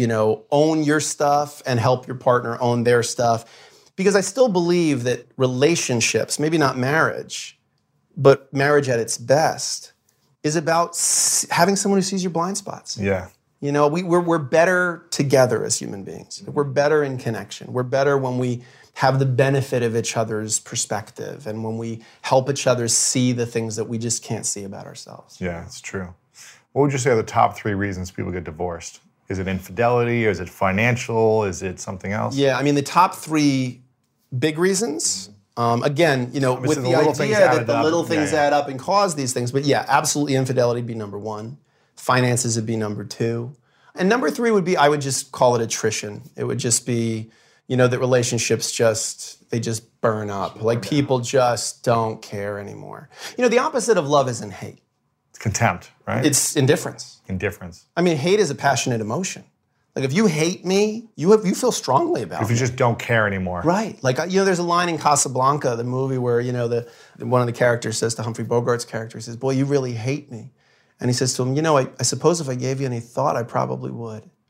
own your stuff and help your partner own their stuff. Because I still believe that relationships, maybe not marriage, but marriage at its best, is about having someone who sees your blind spots. Yeah. We're better together as human beings. We're better in connection. We're better when we have the benefit of each other's perspective and when we help each other see the things that we just can't see about ourselves. Yeah, it's true. What would you say are the top 3 reasons people get divorced? Is it infidelity? Or is it financial? Is it something else? Yeah, the top 3 big reasons. Again, with the idea that the little things add up and cause these things. But yeah, absolutely, infidelity would be number 1. Finances would be number 2. And number 3 would be, I would just call it attrition. It would just be, that relationships they just burn up. People just don't care anymore. The opposite of love isn't hate. It's contempt, right? It's indifference. Hate is a passionate emotion. If you hate me, you feel strongly about me. If you just don't care anymore. Right. There's a line in Casablanca, the movie, where, one of the characters says to Humphrey Bogart's character, he says, boy, you really hate me. And he says to him, I suppose if I gave you any thought, I probably would.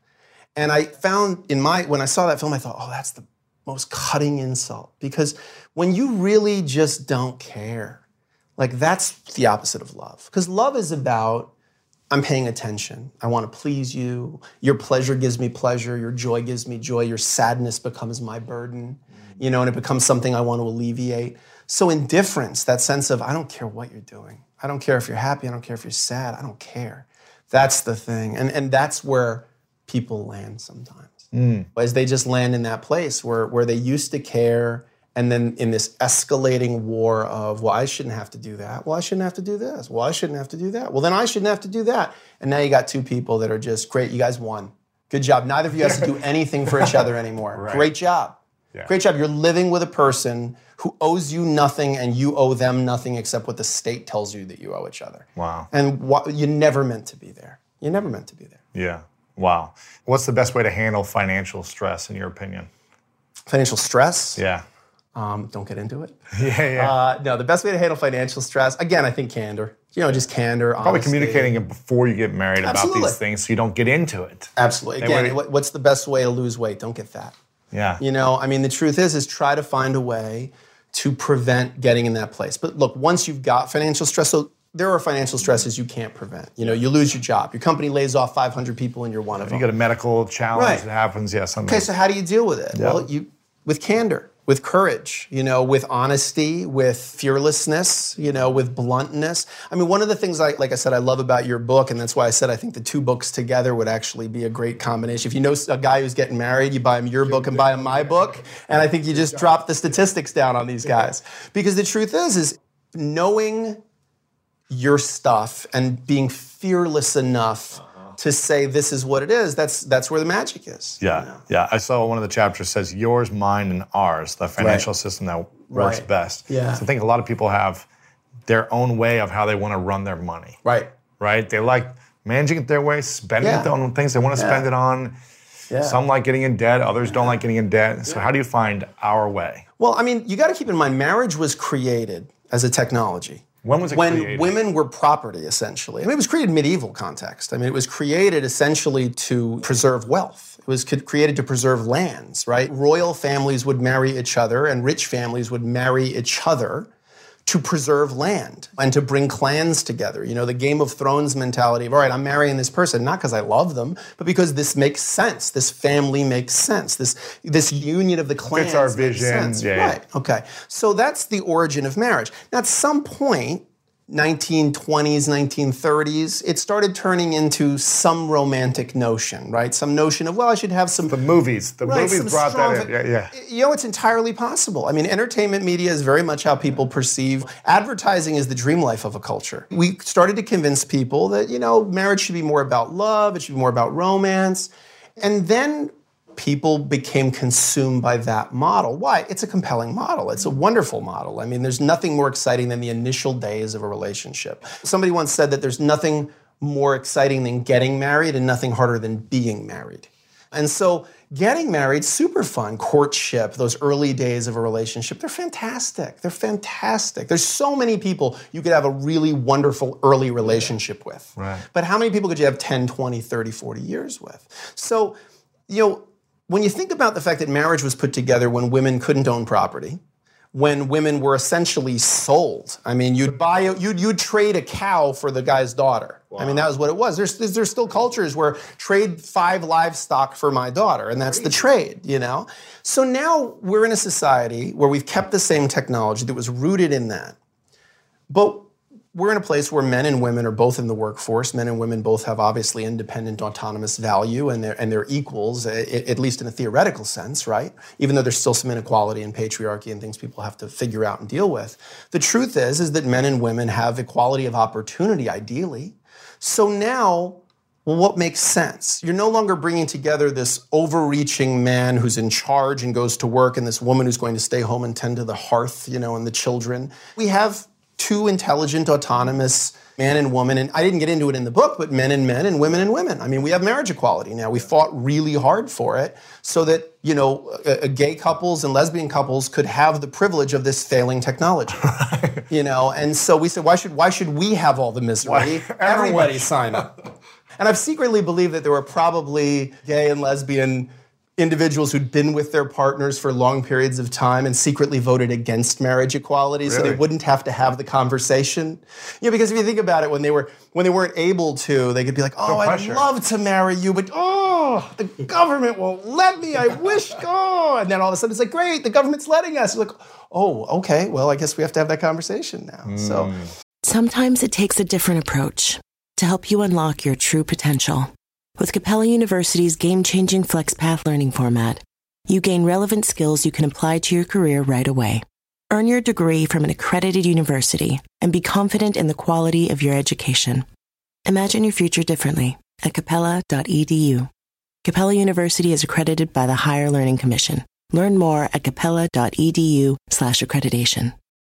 And I found when I saw that film, I thought, oh, that's the most cutting insult. Because when you really just don't care, like that's the opposite of love. Because love is about, I'm paying attention. I want to please you. Your pleasure gives me pleasure. Your joy gives me joy. Your sadness becomes my burden, and it becomes something I want to alleviate. So indifference, that sense of, I don't care what you're doing. I don't care if you're happy. I don't care if you're sad. I don't care. That's the thing. And that's where people land sometimes. As they just land in that place where they used to care, and then in this escalating war of, well, I shouldn't have to do that. Well, I shouldn't have to do this. Well, I shouldn't have to do that. Well, then I shouldn't have to do that. And now you got two people that are just, great, you guys won. Good job. Neither of you has to do anything for each other anymore. Right. Great job. Yeah. Great job. You're living with a person who owes you nothing and you owe them nothing except what the state tells you that you owe each other. Wow. And you never meant to be there. You never meant to be there. Yeah. Wow. What's the best way to handle financial stress, in your opinion? Financial stress? Yeah. Don't get into it. Yeah. No, the best way to handle financial stress, again, I think candor. Just candor, Probably honesty. Communicating it before you get married about these things so you don't get into it. Absolutely. Again, what's the best way to lose weight? Don't get fat. Yeah. The truth is try to find a way to prevent getting in that place. But look, once you've got financial stress, so there are financial stresses you can't prevent. You lose your job. Your company lays off 500 people and you're one of them. You get a medical challenge that happens, something. Okay, so how do you deal with it? Yeah. Well, with candor, with courage, with honesty, with fearlessness, with bluntness. One of the things, like I said, I love about your book, and that's why I said I think the two books together would actually be a great combination. If you know a guy who's getting married, you buy him your book and buy him my book, and I think you just drop the statistics down on these guys. Because the truth is knowing your stuff and being fearless enough to say this is what it is, that's where the magic is. Yeah, yeah. I saw one of the chapters says yours, mine, and ours, the financial system that works best. Yeah. So I think a lot of people have their own way of how they want to run their money. Right? They like managing it their way, spending it on things they want to spend it on. Yeah. Some like getting in debt, others don't like getting in debt. So how do you find our way? Well, you got to keep in mind, marriage was created as a technology. When was it created? When women were property, essentially. It was created in medieval context. It was created essentially to preserve wealth. It was created to preserve lands, right? Royal families would marry each other and rich families would marry each other to preserve land and to bring clans together. The Game of Thrones mentality of, all right, I'm marrying this person, not because I love them, but because this makes sense. This family makes sense. This union of the clans fits our vision. Makes sense. Yeah. Right, okay. So that's the origin of marriage. Now, at some point, 1920s, 1930s, it started turning into some romantic notion, right? Some notion of, I should have some... The movies brought that in. Yeah. It's entirely possible. Entertainment media is very much how people perceive. Advertising is the dream life of a culture. We started to convince people that, marriage should be more about love, it should be more about romance. And then people became consumed by that model. Why? It's a compelling model. It's a wonderful model. There's nothing more exciting than the initial days of a relationship. Somebody once said that there's nothing more exciting than getting married and nothing harder than being married. And so getting married, super fun. Courtship, those early days of a relationship, they're fantastic. They're fantastic. There's so many people you could have a really wonderful early relationship with. Right. But how many people could you have 10, 20, 30, 40 years with? So, when you think about the fact that marriage was put together when women couldn't own property, when women were essentially sold. You'd trade a cow for the guy's daughter. Wow. That was what it was. There's still cultures where trade 5 livestock for my daughter, and that's the trade, So now we're in a society where we've kept the same technology that was rooted in that. But we're in a place where men and women are both in the workforce. Men and women both have obviously independent, autonomous value, and they're equals, at least in a theoretical sense, right? Even though there's still some inequality and patriarchy and things people have to figure out and deal with. The truth is that men and women have equality of opportunity, ideally. So now, what makes sense? You're no longer bringing together this overreaching man who's in charge and goes to work, and this woman who's going to stay home and tend to the hearth, and the children. We have two intelligent, autonomous man and woman, and I didn't get into it in the book, but men and women and women. We have marriage equality now. We fought really hard for it so that, gay couples and lesbian couples could have the privilege of this failing technology. And so we said, why should we have all the misery? Everybody sign up. And I've secretly believed that there were probably gay and lesbian individuals who'd been with their partners for long periods of time and secretly voted against marriage equality so they wouldn't have to have the conversation. Because if you think about it, when they weren't able to, they could be like, I'd love to marry you, but the government won't let me, I wish, and then all of a sudden it's like, great, the government's letting us. It's like, okay, well, I guess we have to have that conversation now. So sometimes it takes a different approach to help you unlock your true potential. With Capella University's game-changing FlexPath learning format, you gain relevant skills you can apply to your career right away. Earn your degree from an accredited university and be confident in the quality of your education. Imagine your future differently at capella.edu. Capella University is accredited by the Higher Learning Commission. Learn more at capella.edu/accreditation.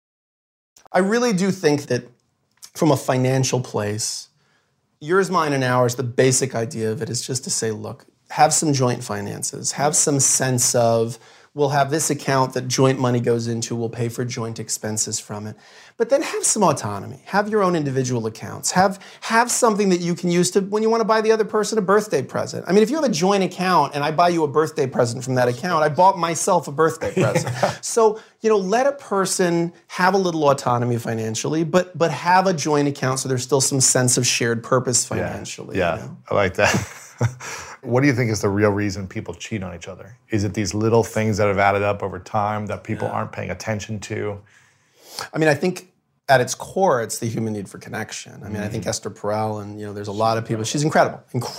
I really do think that from a financial place, yours, mine, and ours, the basic idea of it is just to say, look, have some joint finances. Have some sense of, we'll have this account that joint money goes into, we'll pay for joint expenses from it. But then have some autonomy. Have your own individual accounts. Have something that you can use to when you want to buy the other person a birthday present. I mean, if you have a joint account and I buy you a birthday present from that account, I bought myself a birthday present. So, let a person have a little autonomy financially, but have a joint account so there's still some sense of shared purpose financially. Yeah. I like that. What do you think is the real reason people cheat on each other? Is it these little things that have added up over time that people aren't paying attention to? I mean, I think at its core, it's the human need for connection. I mean, I think Esther Perel, and there's a lot of people. She's incredible.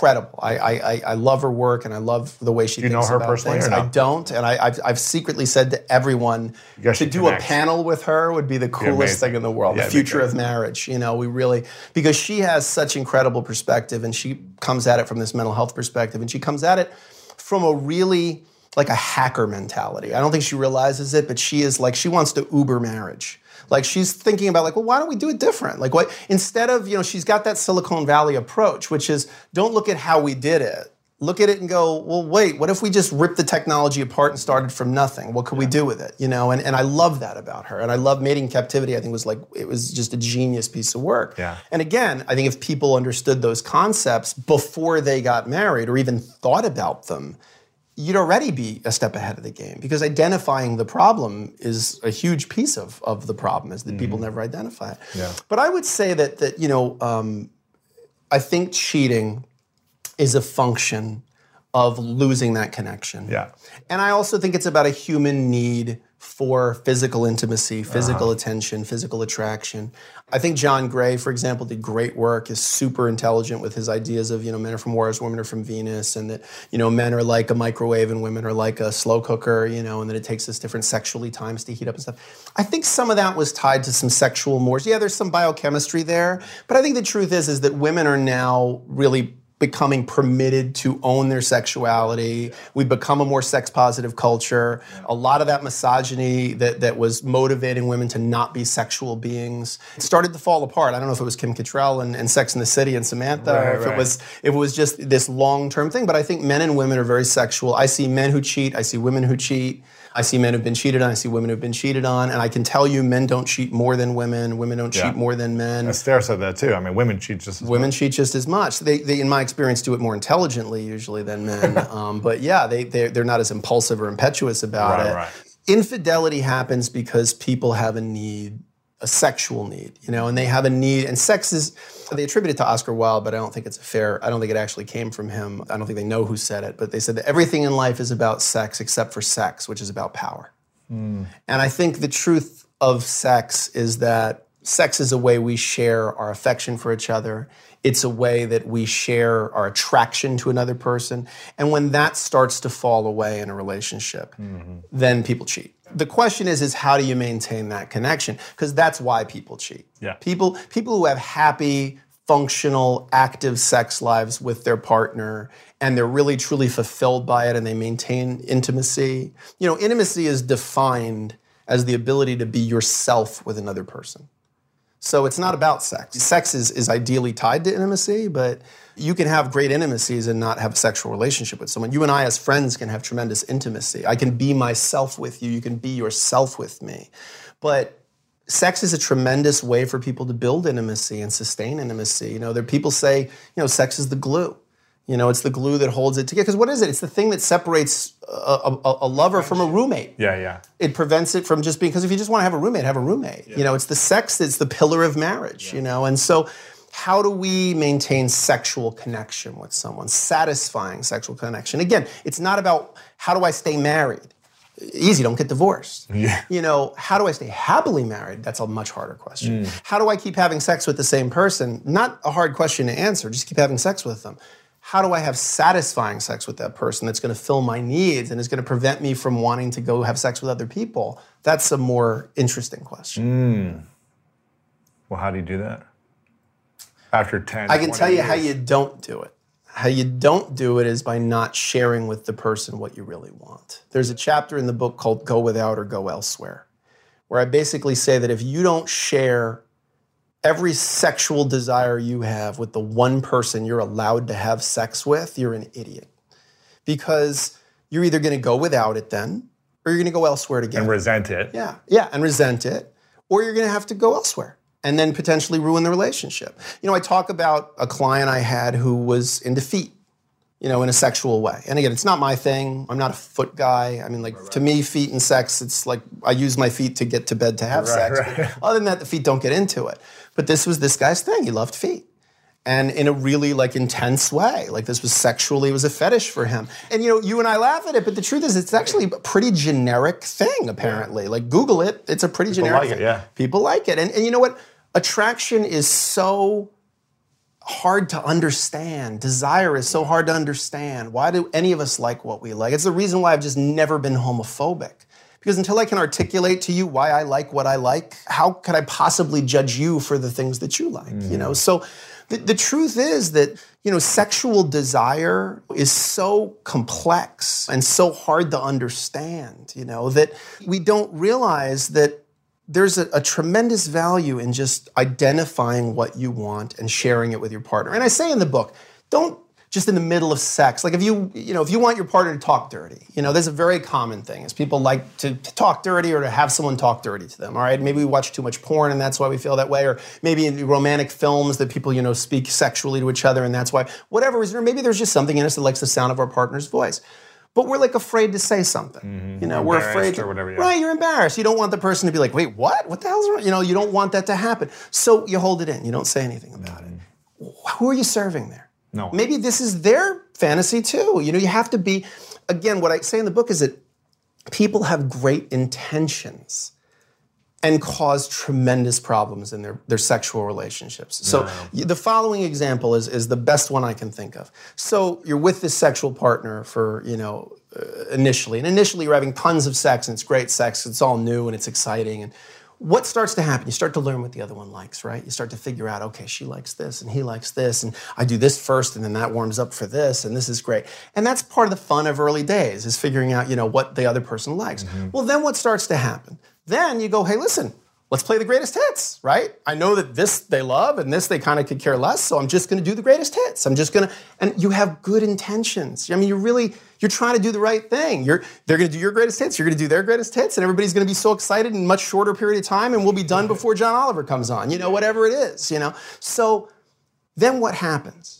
I love her work, and I love the way she thinks about things. Do you know her personally or no? I don't, and I've secretly said to everyone to do a panel with her would be the coolest thing in the world. The future of marriage. We really, because she has such incredible perspective, and she comes at it from this mental health perspective, and she comes at it from a really like a hacker mentality. I don't think she realizes it, but she is like, she wants to Uber marriage. Like she's thinking about like, well, why don't we do it different? Like what, instead of, she's got that Silicon Valley approach, which is don't look at how we did it. Look at it and go, well, wait, what if we just ripped the technology apart and started from nothing? What could we do with it? And I love that about her. And I love Mating in Captivity. I think it was just a genius piece of work. Yeah. And again, I think if people understood those concepts before they got married or even thought about them, you'd already be a step ahead of the game because identifying the problem is a huge piece of the problem is that people never identify it. Yeah. But I would say that I think cheating is a function of losing that connection. Yeah. And I also think it's about a human need for physical intimacy, physical attention, physical attraction. I think John Gray, for example, did great work, is super intelligent with his ideas of, men are from Mars, women are from Venus, and that, men are like a microwave and women are like a slow cooker, and that it takes us different sexually times to heat up and stuff. I think some of that was tied to some sexual mores. Yeah, there's some biochemistry there, but I think the truth is that women are now really becoming permitted to own their sexuality. We've become a more sex-positive culture. A lot of that misogyny that was motivating women to not be sexual beings started to fall apart. I don't know if it was Kim Cattrall and Sex and the City and Samantha, or if it was just this long-term thing. But I think men and women are very sexual. I see men who cheat. I see women who cheat. I see men who've been cheated on. I see women who've been cheated on. And I can tell you men don't cheat more than women. Women don't cheat more than men. Esther said that too. I mean, women cheat just as much. Women cheat just as much. They, in my experience, do it more intelligently usually than men. But yeah, they're not as impulsive or impetuous about it. Right. Infidelity happens because people have a need, a sexual need, and they have a need. And sex is, they attribute it to Oscar Wilde, but I don't think I don't think it actually came from him. I don't think they know who said it, but they said that everything in life is about sex except for sex, which is about power. And I think the truth of sex is that sex is a way we share our affection for each other. It's a way that we share our attraction to another person. And when that starts to fall away in a relationship, then people cheat. The question is how do you maintain that connection? Because that's why people cheat. Yeah. People who have happy, functional, active sex lives with their partner and they're really, truly fulfilled by it and they maintain intimacy. Intimacy is defined as the ability to be yourself with another person. So it's not about sex. Sex is ideally tied to intimacy, but you can have great intimacies and not have a sexual relationship with someone. You and I as friends can have tremendous intimacy. I can be myself with you. You can be yourself with me. But sex is a tremendous way for people to build intimacy and sustain intimacy. You know, there people say, you know, sex is the glue. You know, it's the glue that holds it together. Because what is it? It's the thing that separates a lover from a roommate. Yeah. It prevents it from just being, because if you just want to have a roommate, have a roommate. Yeah. You know, it's the sex that's the pillar of marriage, you know. And so how do we maintain sexual connection with someone, satisfying sexual connection? Again, it's not about how do I stay married? Easy, don't get divorced. Yeah. You know, how do I stay happily married? That's a much harder question. How do I keep having sex with the same person? Not a hard question to answer, just keep having sex with them. How do I have satisfying sex with that person that's going to fill my needs and is going to prevent me from wanting to go have sex with other people? That's a more interesting question. Well, how do you do that? After 10, I can tell you how you don't do it. How you don't do it is by not sharing with the person what you really want. There's a chapter in the book called Go Without or Go Elsewhere, where I basically say that if you don't share every sexual desire you have with the one person you're allowed to have sex with, you're an idiot. Because you're either going to go without it then, or you're going to go elsewhere to get it. And resent it. Yeah, and resent it. Or you're going to have to go elsewhere and then potentially ruin the relationship. You know, I talk about a client I had who was into feet, you know, in a sexual way. And again, it's not my thing. I'm not a foot guy. I mean, like, to me, feet and sex, it's like I use my feet to get to bed to have sex. Right. Other than that, the feet don't get into it. But this was this guy's thing. He loved feet. And in a really, like, intense way. Like, this was sexually, it was a fetish for him. And, you know, you and I laugh at it, but the truth is it's actually a pretty generic thing, apparently. Yeah. Like, Google it. It's a pretty generic thing. Yeah. People like it. And you know what? Attraction is so hard to understand. Desire is so hard to understand. Why do any of us like what we like? It's the reason why I've just never been homophobic. Because until I can articulate to you why I like what I like, how could I possibly judge you for the things that you like? You know, so the truth is that, you know, sexual desire is so complex and so hard to understand, you know, that we don't realize that there's a tremendous value in just identifying what you want and sharing it with your partner. And I say in the book, don't just in the middle of sex. Like if you want your partner to talk dirty, you know, there's a very common thing is people like to talk dirty or to have someone talk dirty to them, all right? Maybe we watch too much porn and that's why we feel that way, or maybe in romantic films that people, you know, speak sexually to each other and that's why, whatever reason, or maybe there's just something in us that likes the sound of our partner's voice. But we're like afraid to say something. You know, we're afraid to, or whatever, yeah. Right, you're embarrassed. You don't want the person to be like, wait, what? What the hell's wrong? You know, you don't want that to happen. So you hold it in. You don't say anything about it. Who are you serving there? No. Maybe this is their fantasy too. You know, you have to be, again, what I say in the book is that people have great intentions and cause tremendous problems in their sexual relationships. So the following example is the best one I can think of. So you're with this sexual partner for, you know, initially. And initially you're having tons of sex and it's great sex. It's all new and it's exciting. And what starts to happen? You start to learn what the other one likes, right? You start to figure out, okay, she likes this and he likes this and I do this first and then that warms up for this and this is great. And that's part of the fun of early days is figuring out, you know, what the other person likes. Well, then what starts to happen? Then you go, hey, listen, let's play the greatest hits, right? I know that this they love and this they kind of could care less, so I'm just going to do the greatest hits. And you have good intentions. I mean, you're trying to do the right thing. They're going to do your greatest hits, you're going to do their greatest hits, and everybody's going to be so excited in a much shorter period of time, and we'll be done before John Oliver comes on, you know, whatever it is, you know. So then what happens?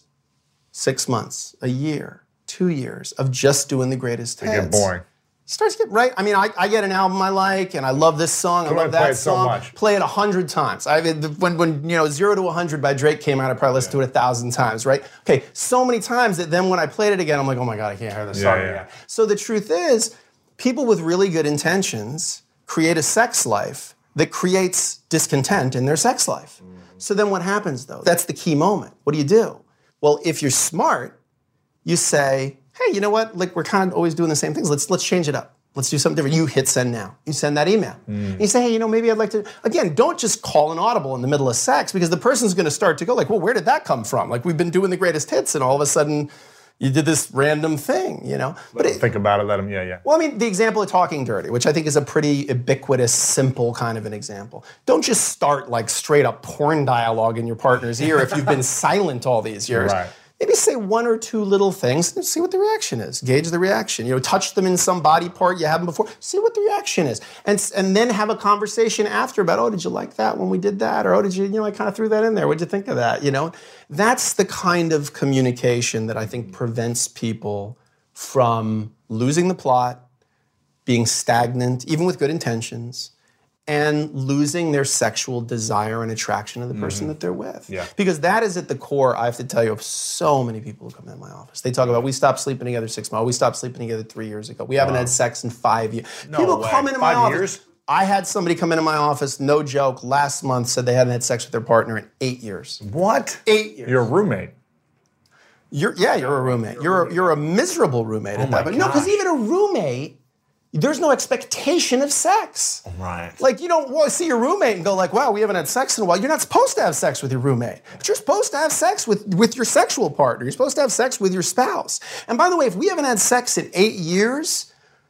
6 months, a year, 2 years of just doing the greatest hits. They get boring. Starts to get right. I mean, I get an album I like, and I love this song. I love that song. So much. Play it 100 times. When you know 0 to 100 by Drake came out, I probably listened to it 1,000 times. Right? Okay, so many times that then when I played it again, I'm like, oh my god, I can't hear this song again. So the truth is, people with really good intentions create a sex life that creates discontent in their sex life. So then what happens though? That's the key moment. What do? Well, if you're smart, you say, hey, you know what? Like we're kind of always doing the same things. Let's change it up. Let's do something different. You hit send now. You send that email. And you say, hey, you know, maybe I'd like to, again, don't just call an audible in the middle of sex because the person's going to start to go like, well, where did that come from? Like we've been doing the greatest hits and all of a sudden you did this random thing, you know? But think about it, let them, yeah. Well, I mean, the example of talking dirty, which I think is a pretty ubiquitous, simple kind of an example. Don't just start like straight up porn dialogue in your partner's ear if you've been silent all these years. Right. maybe say one or two little things and see what the reaction is. Gauge the reaction. Touch them in some body part you haven't before. See what the reaction is. And then have a conversation after about, oh, did you like that when we did that? Or, oh, did you, I kind of threw that in there. What'd you think of that? That's the kind of communication that I think prevents people from losing the plot, being stagnant, even with good intentions, and losing their sexual desire and attraction to the person that they're with. Yeah. Because that is at the core, I have to tell you, of so many people who come in my office. They talk about, we stopped sleeping together 6 months, we stopped sleeping together 3 years ago, we haven't had sex in 5 years. No people way. come into my 5 office. years? I had somebody come into my office, no joke, last month said they hadn't had sex with their partner in 8 years. What? 8 years. You're a roommate. You're a roommate. You're a miserable roommate at that. But no, because even a roommate, there's no expectation of sex. Right. Like, you don't see your roommate and go like, wow, we haven't had sex in a while. You're not supposed to have sex with your roommate. But you're supposed to have sex with your sexual partner. You're supposed to have sex with your spouse. And by the way, if we haven't had sex in 8 years,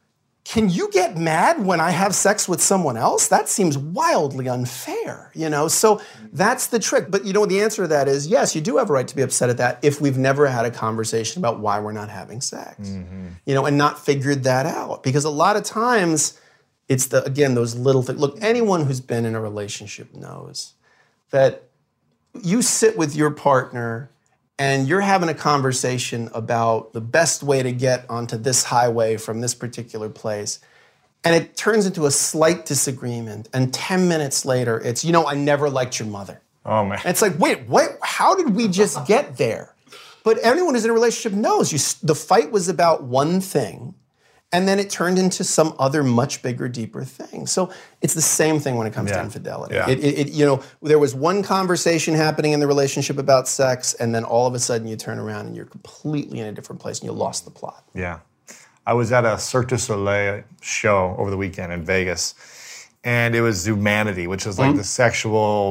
can you get mad when I have sex with someone else? That seems wildly unfair, So that's the trick. But the answer to that is, yes, you do have a right to be upset at that if we've never had a conversation about why we're not having sex, and not figured that out. Because a lot of times it's those little things. Look, anyone who's been in a relationship knows that you sit with your partner and you're having a conversation about the best way to get onto this highway from this particular place, and it turns into a slight disagreement, and 10 minutes later, it's, I never liked your mother. Oh, man. And it's like, wait, what? How did we just get there? But anyone who's in a relationship knows the fight was about one thing, and then it turned into some other much bigger, deeper thing. So it's the same thing when it comes to infidelity. Yeah. There was one conversation happening in the relationship about sex, and then all of a sudden you turn around and you're completely in a different place and you lost the plot. Yeah. I was at a Cirque du Soleil show over the weekend in Vegas, and it was Zumanity, which is like the sexual,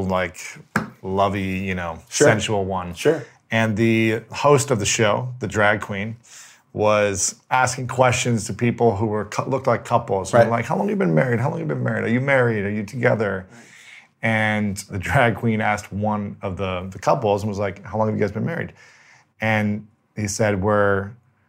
lovey, sensual one. Sure. And the host of the show, the drag queen, was asking questions to people who looked like couples. Right. Like, how long have you been married? How long have you been married? Are you married? Are you together? Right. And the drag queen asked one of the couples and was like, how long have you guys been married? And he said, we're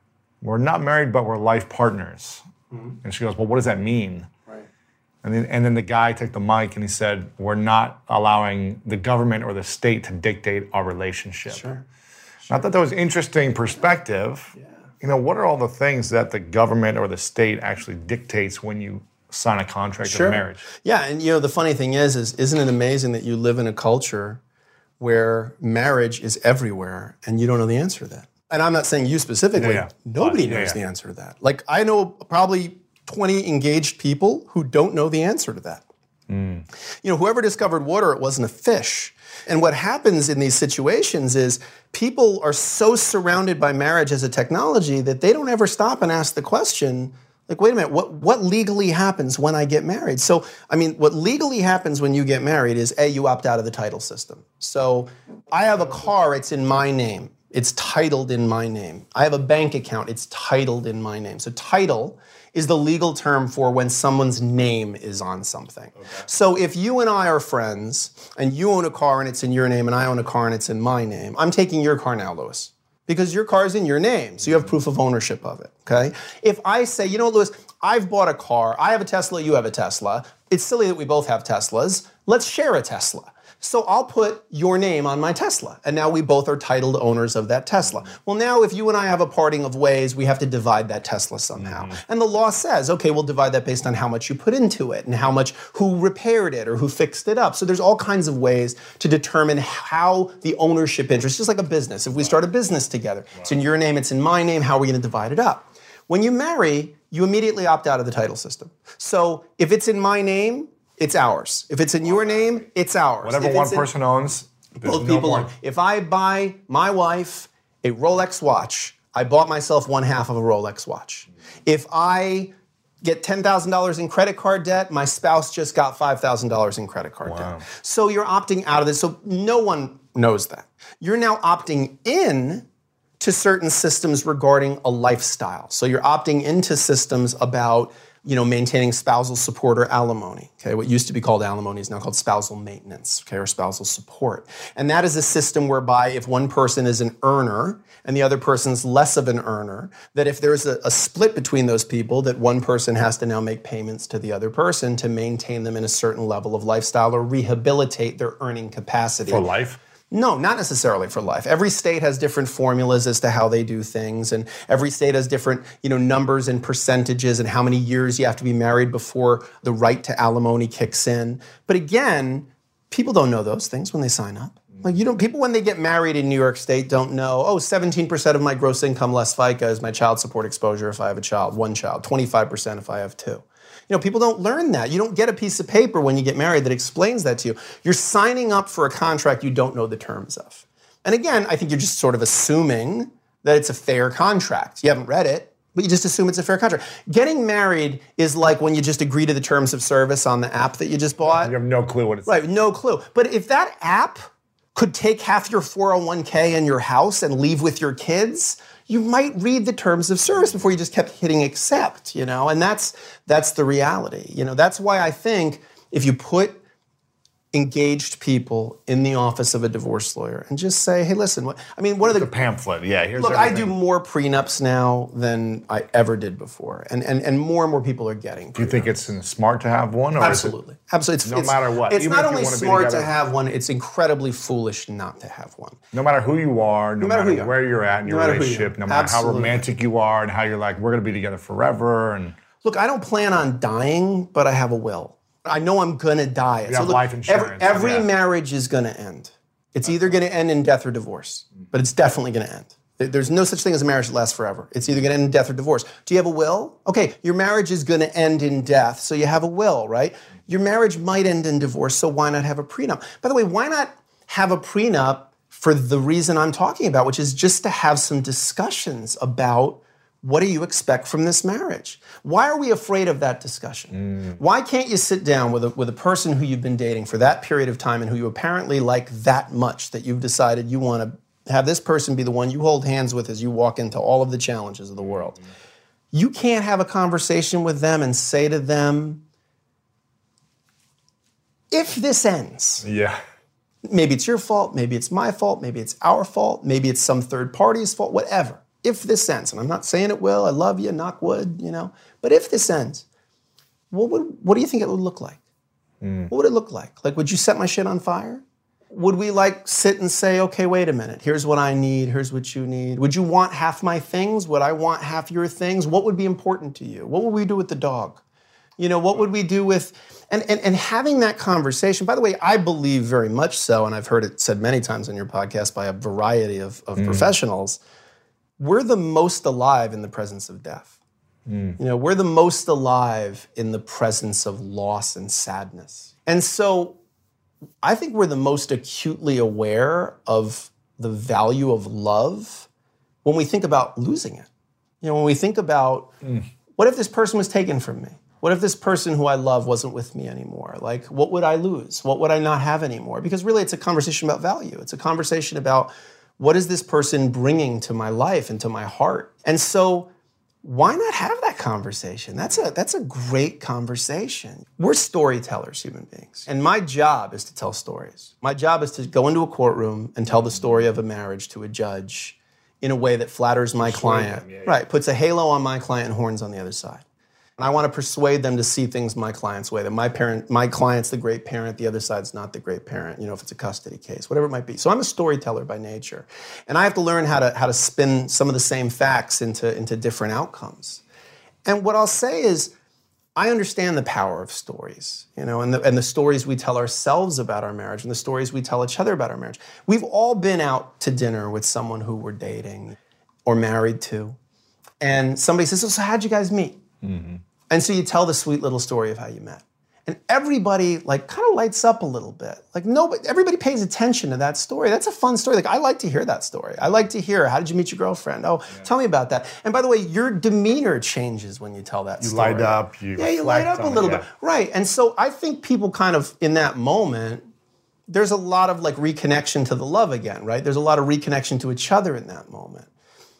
not married, but we're life partners. Mm-hmm. And she goes, well, what does that mean? Right. And then the guy took the mic and he said, we're not allowing the government or the state to dictate our relationship. Sure. I thought that was interesting perspective. Yeah. What are all the things that the government or the state actually dictates when you sign a contract of marriage? Yeah, and the funny thing is isn't it amazing that you live in a culture where marriage is everywhere and you don't know the answer to that? And I'm not saying you specifically. Yeah. Nobody knows the answer to that. Like, I know probably 20 engaged people who don't know the answer to that. Whoever discovered water, it wasn't a fish. And what happens in these situations is people are so surrounded by marriage as a technology that they don't ever stop and ask the question, like, wait a minute, what legally happens when I get married? So, what legally happens when you get married is, A, you opt out of the title system. So I have a car, it's in my name. It's titled in my name. I have a bank account, it's titled in my name. So title is the legal term for when someone's name is on something. Okay. So if you and I are friends, and you own a car and it's in your name, and I own a car and it's in my name, I'm taking your car now, Louis, because your car is in your name, so you have proof of ownership of it, okay? If I say, Louis, I've bought a car, I have a Tesla, you have a Tesla, it's silly that we both have Teslas, let's share a Tesla. So I'll put your name on my Tesla, and now we both are titled owners of that Tesla. Well, now if you and I have a parting of ways, we have to divide that Tesla somehow. And the law says, okay, we'll divide that based on how much you put into it and who repaired it or who fixed it up. So there's all kinds of ways to determine how the ownership interest, just like a business. If we start a business together, it's in your name, it's in my name, how are we going to divide it up? When you marry, you immediately opt out of the title system. So if it's in my name, it's ours. If it's in your name, it's ours. Whatever one person owns, both people own. If I buy my wife a Rolex watch, I bought myself one half of a Rolex watch. If I get $10,000 in credit card debt, my spouse just got $5,000 in credit card debt. So you're opting out of this. So no one knows that. You're now opting in to certain systems regarding a lifestyle. So you're opting into systems about maintaining spousal support or alimony. Okay, what used to be called alimony is now called spousal maintenance, okay, or spousal support. And that is a system whereby if one person is an earner and the other person's less of an earner, that if there's a split between those people, that one person has to now make payments to the other person to maintain them in a certain level of lifestyle or rehabilitate their earning capacity. For life? No, not necessarily for life. Every state has different formulas as to how they do things, and every state has different, numbers and percentages and how many years you have to be married before the right to alimony kicks in. But again, people don't know those things when they sign up. People when they get married in New York State don't know, 17% of my gross income less FICA is my child support exposure if I have one child, 25% if I have two. People don't learn that. You don't get a piece of paper when you get married that explains that to you. You're signing up for a contract you don't know the terms of. And again, I think you're just sort of assuming that it's a fair contract. You haven't read it, but you just assume it's a fair contract. Getting married is like when you just agree to the terms of service on the app that you just bought. You have no clue what it's Right, no clue. But if that app could take half your 401k in your house and leave with your kids, you might read the terms of service before you just kept hitting accept, and that's the reality. That's why I think if you put engaged people in the office of a divorce lawyer and just say, hey, listen, one of the pamphlet, here's look, everything. I do more prenups now than I ever did before, and more people are getting prenups. Do you think it's smart to have one? Or Absolutely. Absolutely. No matter what. It's Even not if you only wanna be smart to together. have one, it's incredibly foolish not to have one. No matter who you are, no matter who you are. where you're at in your No matter who you relationship, are. no matter how Absolutely. romantic you are and how you're like, we're going to be together forever. And Look, I don't plan on dying, but I have a will. I know I'm going to die. You have life insurance. Every marriage is going to end. It's either going to end in death or divorce, but it's definitely going to end. There's no such thing as a marriage that lasts forever. It's either going to end in death or divorce. Do you have a will? Okay, your marriage is going to end in death, so you have a will, right? Your marriage might end in divorce, so why not have a prenup? By the way, why not have a prenup for the reason I'm talking about, which is just to have some discussions about what do you expect from this marriage? Why are we afraid of that discussion? Why can't you sit down with a person who you've been dating for that period of time and who you apparently like that much that you've decided you want to have this person be the one you hold hands with as you walk into all of the challenges of the world? You can't have a conversation with them and say to them, if this ends, maybe it's your fault, maybe it's my fault, maybe it's our fault, maybe it's some third party's fault, whatever. If this ends, and I'm not saying it will, I love you, knock wood, but if this ends, what do you think it would look like? What would it look like? Like, would you set my shit on fire? Would we sit and say, okay, wait a minute, here's what I need, here's what you need. Would you want half my things? Would I want half your things? What would be important to you? What would we do with the dog? What would we do with, and having that conversation, by the way, I believe very much so, and I've heard it said many times on your podcast by a variety of professionals, we're the most alive in the presence of death. We're the most alive in the presence of loss and sadness. And so I think we're the most acutely aware of the value of love when we think about losing it. When we think about, what if this person was taken from me? What if this person who I love wasn't with me anymore? What would I lose? What would I not have anymore? Because really it's a conversation about value. It's a conversation about what is this person bringing to my life and to my heart? And so why not have that conversation? That's a great conversation. We're storytellers, human beings. And my job is to tell stories. My job is to go into a courtroom and tell the story of a marriage to a judge in a way that flatters my client. Right, puts a halo on my client and horns on the other side. And I want to persuade them to see things my client's way, that my client's the great parent, the other side's not the great parent, if it's a custody case, whatever it might be. So I'm a storyteller by nature. And I have to learn how to spin some of the same facts into different outcomes. And what I'll say is, I understand the power of stories, and the stories we tell ourselves about our marriage and the stories we tell each other about our marriage. We've all been out to dinner with someone who we're dating or married to. And somebody says, so how'd you guys meet? And so you tell the sweet little story of how you met. And everybody kind of lights up a little bit. Everybody pays attention to that story. That's a fun story. I like to hear that story. I like to hear, how did you meet your girlfriend? Tell me about that. And by the way, your demeanor changes when you tell that story. You light up. You light up a little bit. Right. And so I think people kind of, in that moment, there's a lot of reconnection to the love again, right? There's a lot of reconnection to each other in that moment.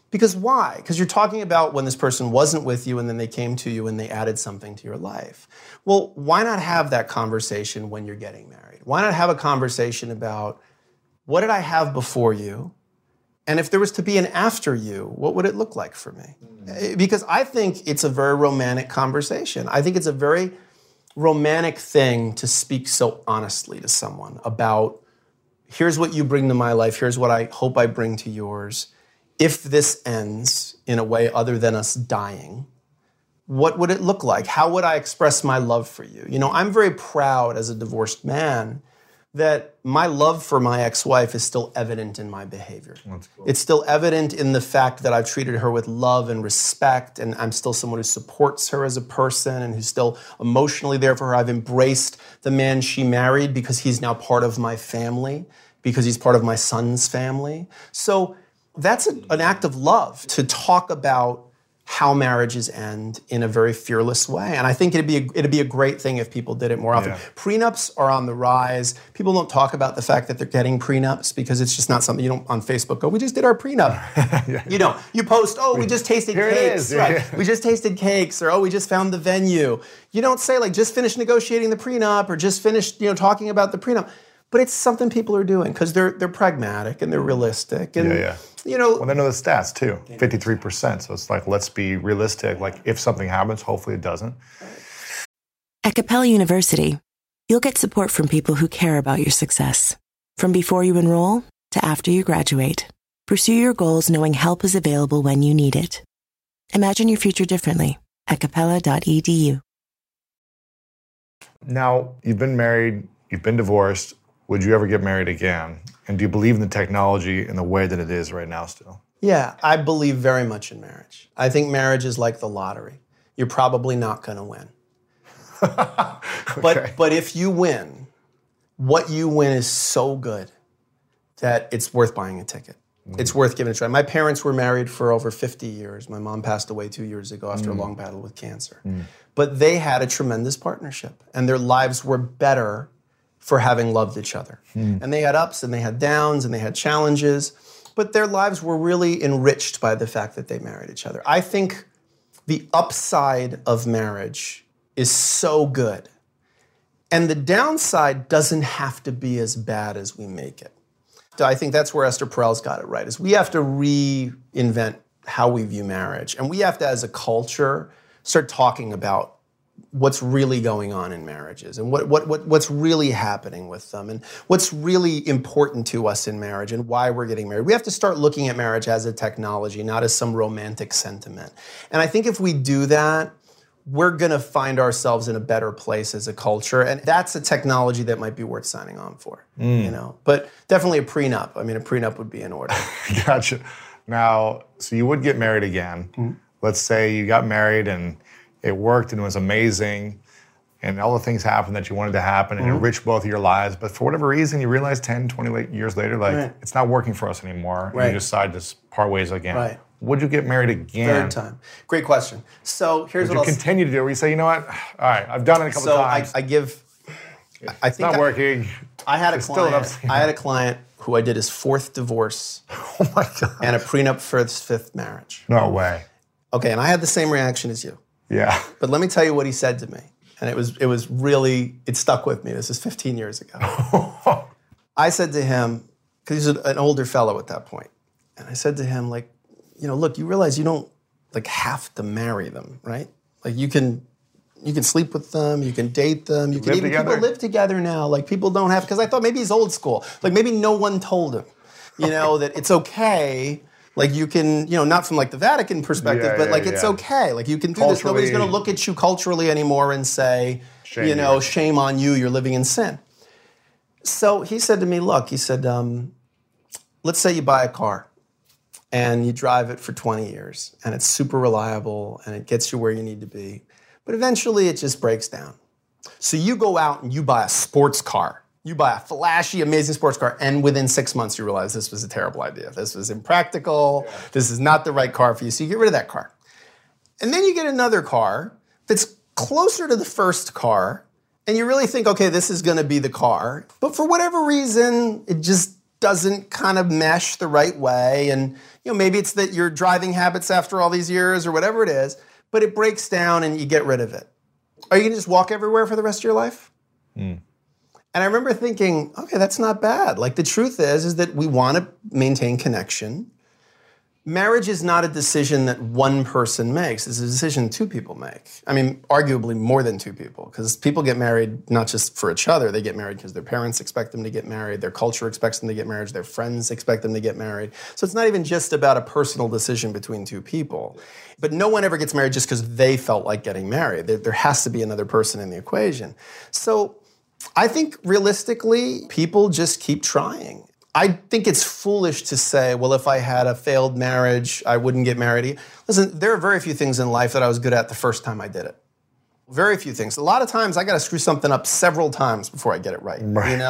Because why? Because you're talking about when this person wasn't with you and then they came to you and they added something to your life. Well, why not have that conversation when you're getting married? Why not have a conversation about what did I have before you? And if there was to be an after you, what would it look like for me? Because I think it's a very romantic conversation. I think it's a very romantic thing to speak so honestly to someone about, here's what you bring to my life, here's what I hope I bring to yours. If this ends in a way other than us dying, what would it look like? How would I express my love for you? You know, I'm very proud as a divorced man that my love for my ex-wife is still evident in my behavior. That's cool. It's still evident in the fact that I've treated her with love and respect, and I'm still someone who supports her as a person and who's still emotionally there for her. I've embraced the man she married because he's now part of my family, because he's part of my son's family. So that's an act of love, to talk about how marriages end in a very fearless way. And I think it'd be a great thing if people did it more often. Yeah. Prenups are on the rise. People don't talk about the fact that they're getting prenups because it's just not something you don't on Facebook go, we just did our prenup. Yeah. You know, you post, oh, we just tasted cakes. Right. Yeah. We just tasted cakes, or oh, we just found the venue. You don't say like just finished negotiating the prenup or just finished, talking about the prenup. But it's something people are doing because they're pragmatic and they're realistic. And, well, they know the stats too, 53%. So it's like, let's be realistic. Like if something happens, hopefully it doesn't. At Capella University, you'll get support from people who care about your success. From before you enroll to after you graduate, pursue your goals knowing help is available when you need it. Imagine your future differently at capella.edu. Now, you've been married, you've been divorced. Would you ever get married again? And do you believe in the technology in the way that it is right now still? Yeah, I believe very much in marriage. I think marriage is like the lottery. You're probably not going to win. Okay. But if you win, what you win is so good that it's worth buying a ticket. It's worth giving it a try. My parents were married for over 50 years. My mom passed away 2 years ago after a long battle with cancer. But they had a tremendous partnership, and their lives were better for having loved each other. And they had ups and they had downs and they had challenges, but their lives were really enriched by the fact that they married each other. I think the upside of marriage is so good, and the downside doesn't have to be as bad as we make it. I think that's where Esther Perel's got it right, is we have to reinvent how we view marriage, and we have to, as a culture, start talking about what's really going on in marriages and what's really happening with them and what's really important to us in marriage and why we're getting married. We have to start looking at marriage as a technology, not as some romantic sentiment. And I think if we do that, we're going to find ourselves in a better place as a culture. And that's a technology that might be worth signing on for, But definitely a prenup. I mean, a prenup would be in order. Gotcha. Now, so you would get married again. Let's say you got married and it worked and it was amazing, and all the things happened that you wanted to happen and enriched both of your lives, but for whatever reason, you realize 10, 20 years later, it's not working for us anymore, and you decide to part ways again. Right. Would you get married again? Third time. Great question. So here's what I'll continue to do, where you say, you know what, all right, I've done it a couple times. I think it's not working. I had a client who I did his fourth divorce. Oh my God. And a prenup for his fifth marriage. No way. Okay, and I had the same reaction as you. Yeah. But let me tell you what he said to me. And it stuck with me. This is 15 years ago. I said to him, because he's an older fellow at that point, and I said to him, like, look, you realize you don't have to marry them, right? Like you can sleep with them, you can date them, you can even people live together now. Like people don't have, because I thought maybe he's old school. Like maybe no one told him, that it's okay. Like you can, not from like the Vatican perspective, but it's okay. Like you can do this. Nobody's going to look at you culturally anymore and say, shame on you, you're living in sin. So he said to me, look, he said, let's say you buy a car and you drive it for 20 years and it's super reliable and it gets you where you need to be. But eventually it just breaks down. So you go out and you buy a sports car. You buy a flashy, amazing sports car, and within 6 months you realize this was a terrible idea. This was impractical. Yeah. This is not the right car for you. So you get rid of that car. And then you get another car that's closer to the first car, and you really think, okay, this is going to be the car. But for whatever reason, it just doesn't kind of mesh the right way. And maybe it's that your driving habits after all these years or whatever it is, but it breaks down and you get rid of it. Are you going to just walk everywhere for the rest of your life? And I remember thinking, okay, that's not bad. Like the truth is that we want to maintain connection. Marriage is not a decision that one person makes. It's a decision two people make. I mean, arguably more than two people, because people get married not just for each other. They get married because their parents expect them to get married, their culture expects them to get married, their friends expect them to get married. So it's not even just about a personal decision between two people. But no one ever gets married just because they felt like getting married. There has to be another person in the equation. So I think realistically, people just keep trying. I think it's foolish to say, well, if I had a failed marriage, I wouldn't get married. Listen, there are very few things in life that I was good at the first time I did it. Very few things. A lot of times I got to screw something up several times before I get it right.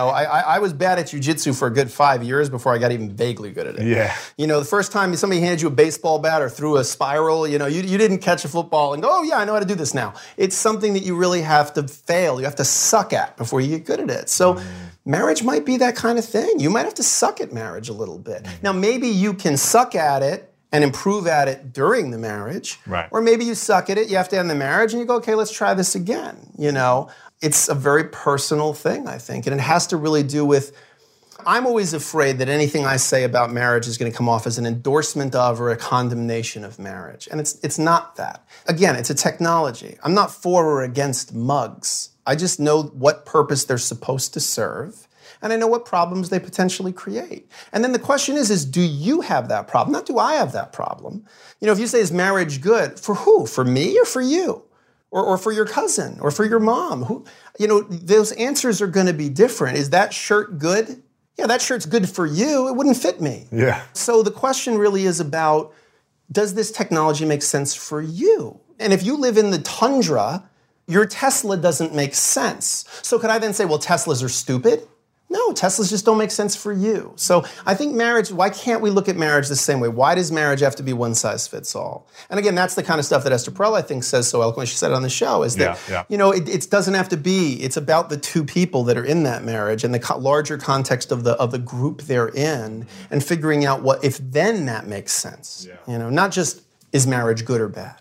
I was bad at jiu-jitsu for a good 5 years before I got even vaguely good at it. Yeah. The first time somebody handed you a baseball bat or threw a spiral, you didn't catch a football and go, oh yeah, I know how to do this now. It's something that you really have to fail. You have to suck at before you get good at it. So marriage might be that kind of thing. You might have to suck at marriage a little bit. Now maybe you can suck at it and improve at it during the marriage. Right. Or maybe you suck at it, you have to end the marriage, and you go, okay, let's try this again. It's a very personal thing, I think, and it has to really do with, I'm always afraid that anything I say about marriage is going to come off as an endorsement of or a condemnation of marriage, and it's not that. Again, it's a technology. I'm not for or against mugs. I just know what purpose they're supposed to serve. And I know what problems they potentially create. And then the question is do you have that problem? Not do I have that problem. If you say, is marriage good? For who? For me or for you? Or for your cousin? Or for your mom? Those answers are going to be different. Is that shirt good? Yeah, that shirt's good for you. It wouldn't fit me. Yeah. So the question really is about, does this technology make sense for you? And if you live in the tundra, your Tesla doesn't make sense. So could I then say, well, Teslas are stupid? No, Teslas just don't make sense for you. So I think marriage, why can't we look at marriage the same way? Why does marriage have to be one size fits all? And again, that's the kind of stuff that Esther Perel, I think, says so eloquently. She said it on the show, is that, it doesn't have to be, it's about the two people that are in that marriage and the larger context of the group they're in and figuring out what, if then that makes sense. Yeah. Not just, is marriage good or bad?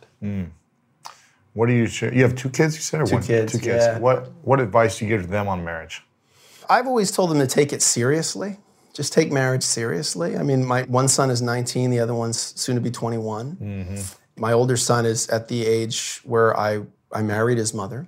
What do you share? You have two kids, you said? Or Two kids, yeah. What advice do you give to them on marriage? I've always told them to take it seriously. Just take marriage seriously. I mean, my one son is 19, the other one's soon to be 21. Mm-hmm. My older son is at the age where I married his mother.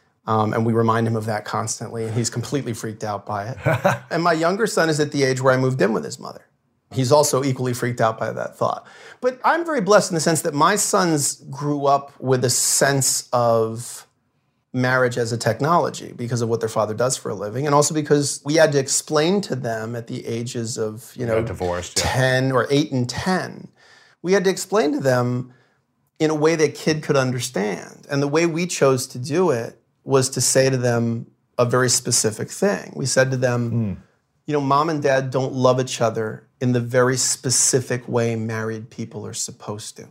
And we remind him of that constantly, and he's completely freaked out by it. And my younger son is at the age where I moved in with his mother. He's also equally freaked out by that thought. But I'm very blessed in the sense that my sons grew up with a sense of marriage as a technology because of what their father does for a living, and also because we had to explain to them at the ages of, divorced, 10 or 8 and 10, we had to explain to them in a way that kid could understand. And the way we chose to do it was to say to them a very specific thing. We said to them, mom and dad don't love each other in the very specific way married people are supposed to.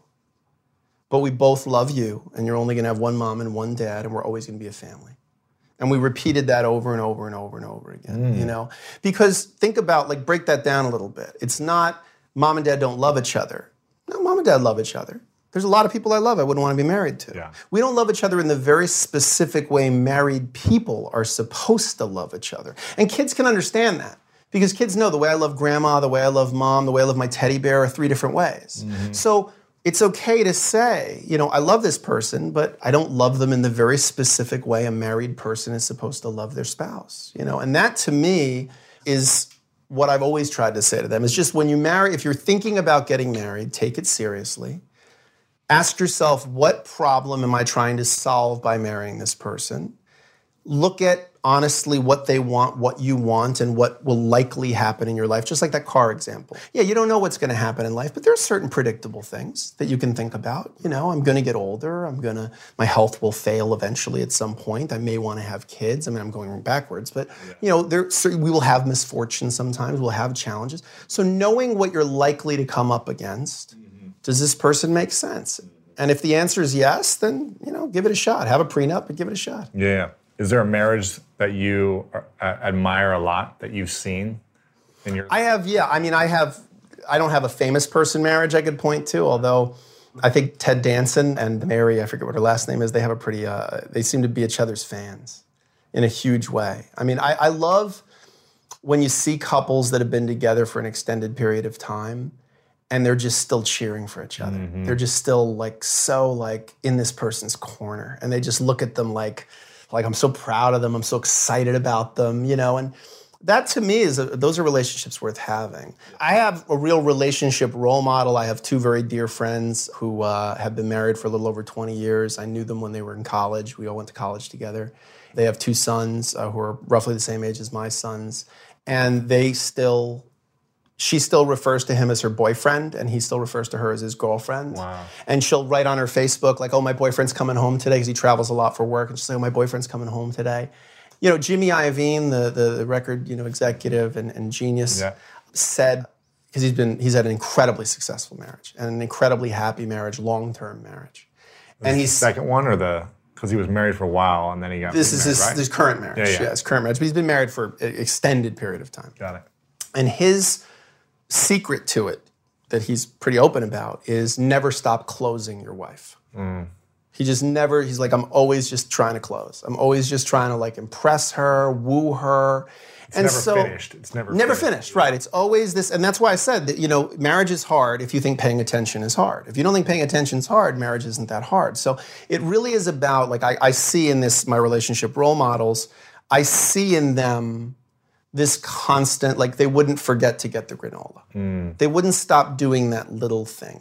But we both love you, and you're only going to have one mom and one dad, and we're always going to be a family. And we repeated that over and over and over and over again, Because think about, break that down a little bit. It's not mom and dad don't love each other. No, mom and dad love each other. There's a lot of people I love I wouldn't want to be married to. Yeah. We don't love each other in the very specific way married people are supposed to love each other. And kids can understand that. Because kids know the way I love grandma, the way I love mom, the way I love my teddy bear are 3 different ways. Mm-hmm. So it's okay to say, I love this person, but I don't love them in the very specific way a married person is supposed to love their spouse. And that to me is what I've always tried to say to them. Is just when you marry, if you're thinking about getting married, take it seriously. Ask yourself, what problem am I trying to solve by marrying this person? Look at honestly what they want, what you want, and what will likely happen in your life, just like that car example. Yeah, you don't know what's going to happen in life, but there are certain predictable things that you can think about. I'm going to get older. My health will fail eventually at some point. I may want to have kids. I mean, I'm going backwards, but we will have misfortune sometimes. We'll have challenges. So knowing what you're likely to come up against, does this person make sense? And if the answer is yes, then, give it a shot. Have a prenup and give it a shot. Yeah. Is there a marriage that you admire a lot that you've seen? I have, yeah. I mean, I don't have a famous person marriage I could point to, although I think Ted Danson and Mary, I forget what her last name is, they have a pretty, they seem to be each other's fans in a huge way. I mean, I love when you see couples that have been together for an extended period of time and they're just still cheering for each other. Mm-hmm. They're just still like so like in this person's corner, and they just look at them like I'm so proud of them, I'm so excited about them, you know, and that to me those are relationships worth having. I have a real relationship role model. I have two very dear friends who have been married for a little over 20 years. I knew them when they were in college. We all went to college together. They have two sons who are roughly the same age as my sons, and she still refers to him as her boyfriend, and he still refers to her as his girlfriend. Wow. And she'll write on her Facebook, like, oh, my boyfriend's coming home today, because he travels a lot for work, and she'll say, oh, my boyfriend's coming home today. You know, Jimmy Iovine, the record, executive and genius, said, because he's had an incredibly successful marriage, and an incredibly happy marriage, long-term marriage. And he's the second one, or because he was married for a while, and then he got This is married, his current marriage. Yeah, his current marriage. But he's been married for an extended period of time. Got it. And his secret to it, that he's pretty open about, is never stop closing your wife. Mm. He's like, I'm always just trying to close. I'm always just trying to like impress her, woo her. It's never finished. It's never finished, right. It's always this, and that's why I said that, marriage is hard if you think paying attention is hard. If you don't think paying attention is hard, marriage isn't that hard. So it really is about, like, I see in this, my relationship role models, I see in them this constant, like, they wouldn't forget to get the granola. Mm. They wouldn't stop doing that little thing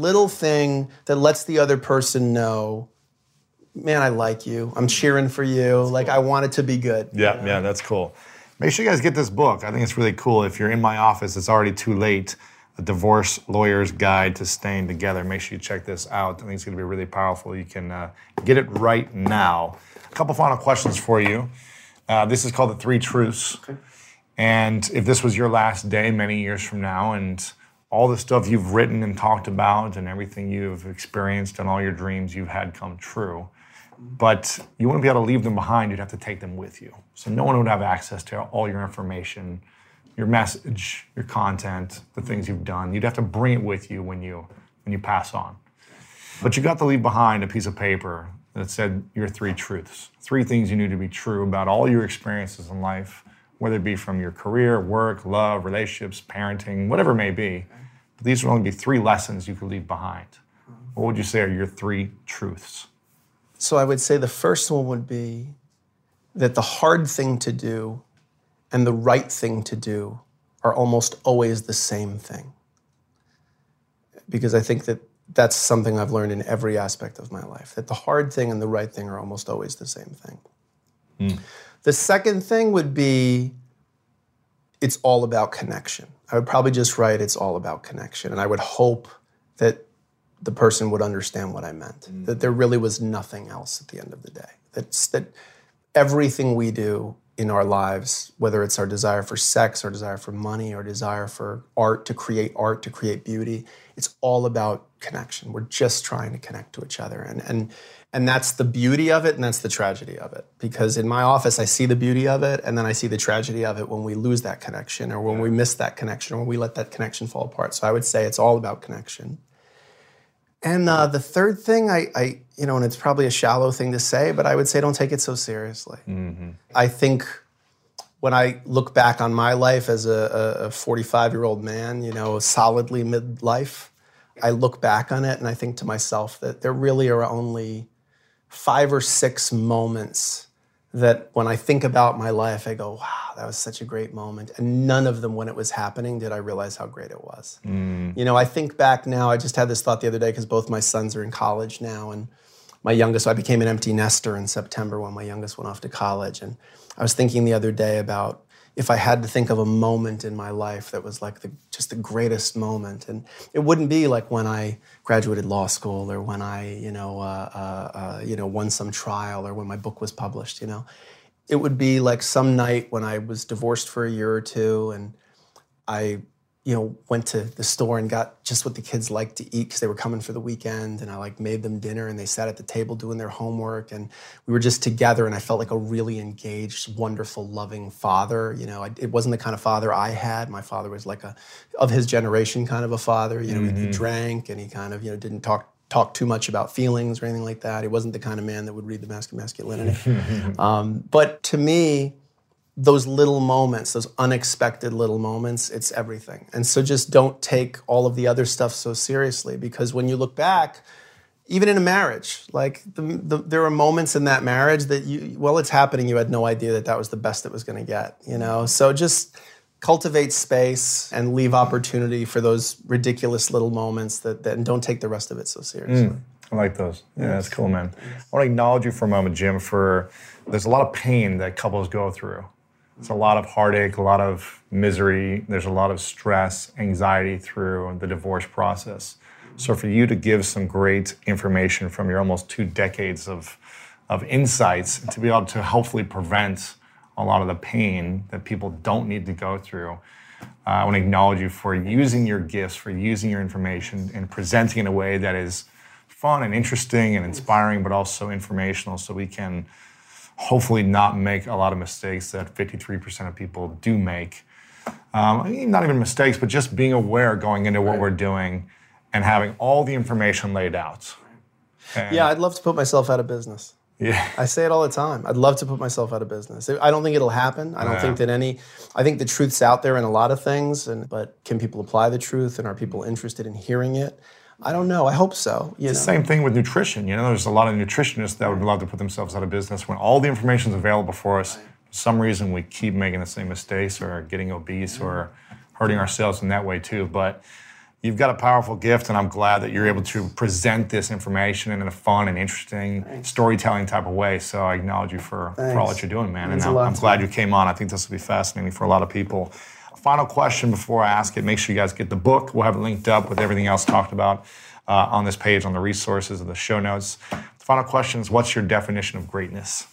that lets the other person know, man, I like you. I'm cheering for you. That's like, cool. I want it to be good. Yeah, yeah, that's cool. Make sure you guys get this book. I think it's really cool. If you're in my office, it's already too late. A Divorce Lawyer's Guide to Staying Together. Make sure you check this out. I think it's going to be really powerful. You can get it right now. A couple final questions for you. This is called The Three Truths. Okay. And if this was your last day many years from now, and all the stuff you've written and talked about and everything you've experienced and all your dreams you've had come true, but you wouldn't be able to leave them behind, you'd have to take them with you. So no one would have access to all your information, your message, your content, the things you've done. You'd have to bring it with you when you pass on. But you got to leave behind a piece of paper that said your three truths, three things you knew to be true about all your experiences in life, whether it be from your career, work, love, relationships, parenting, whatever it may be. But these would only be three lessons you could leave behind. What would you say are your three truths? So I would say the first one would be that the hard thing to do and the right thing to do are almost always the same thing. Because I think that that's something I've learned in every aspect of my life, that the hard thing and the right thing are almost always the same thing. Mm. The second thing would be, it's all about connection. I would probably just write, it's all about connection. And I would hope that the person would understand what I meant, that there really was nothing else at the end of the day. That everything we do in our lives, whether it's our desire for sex, our desire for money, our desire for art, to create beauty, it's all about connection. We're just trying to connect to each other. And that's the beauty of it, and that's the tragedy of it. Because in my office, I see the beauty of it, and then I see the tragedy of it when we lose that connection, or when we miss that connection, or when we let that connection fall apart. So I would say it's all about connection. And the third thing, I and it's probably a shallow thing to say, but I would say don't take it so seriously. Mm-hmm. I think when I look back on my life as a 45-year-old man, solidly midlife, I look back on it and I think to myself that there really are only 5 or 6 moments that when I think about my life, I go, wow, that was such a great moment. And none of them, when it was happening, did I realize how great it was. Mm. I think back now, I just had this thought the other day because both my sons are in college now. And my youngest, I became an empty nester in September when my youngest went off to college. And I was thinking the other day about if I had to think of a moment in my life that was like just the greatest moment. And it wouldn't be like when I graduated law school, or when I, won some trial, or when my book was published, It would be like some night when I was divorced for a year or two, and I, went to the store and got just what the kids liked to eat because they were coming for the weekend, and I made them dinner, and they sat at the table doing their homework, and we were just together, and I felt like a really engaged, wonderful, loving father. It wasn't the kind of father I had. My father was like of his generation kind of a father. He drank, and he kind of didn't talk too much about feelings or anything like that. He wasn't the kind of man that would read the Mask of Masculinity. But to me, those little moments, those unexpected little moments, it's everything. And so just don't take all of the other stuff so seriously, because when you look back, even in a marriage, there are moments in that marriage that it's happening, you had no idea that was the best it was going to get, So just cultivate space and leave opportunity for those ridiculous little moments and don't take the rest of it so seriously. I like those. Yeah, that's cool, man. I want to acknowledge you for a moment, Jim, there's a lot of pain that couples go through. It's a lot of heartache, a lot of misery. There's a lot of stress, anxiety through the divorce process. So for you to give some great information from your almost 2 decades of insights to be able to hopefully prevent a lot of the pain that people don't need to go through, I want to acknowledge you for using your gifts, for using your information and presenting in a way that is fun and interesting and inspiring, but also informational, so we can hopefully not make a lot of mistakes that 53% of people do make. Not even mistakes, but just being aware going into what we're doing and having all the information laid out. I'd love to put myself out of business. Yeah. I say it all the time. I'd love to put myself out of business. I don't think it'll happen. I don't think that I think the truth's out there in a lot of things, but can people apply the truth, and are people interested in hearing it? I don't know. I hope so. It's the same thing with nutrition. There's a lot of nutritionists that would love to put themselves out of business when all the information is available for us. For some reason, we keep making the same mistakes or getting obese or hurting ourselves in that way too. But you've got a powerful gift, and I'm glad that you're able to present this information in a fun and interesting storytelling type of way. So I acknowledge you for all that you're doing, man. And I'm glad you came on. I think this will be fascinating for a lot of people. Final question before I ask it, make sure you guys get the book. We'll have it linked up with everything else talked about on this page, on the resources of the show notes. The final question is, what's your definition of greatness?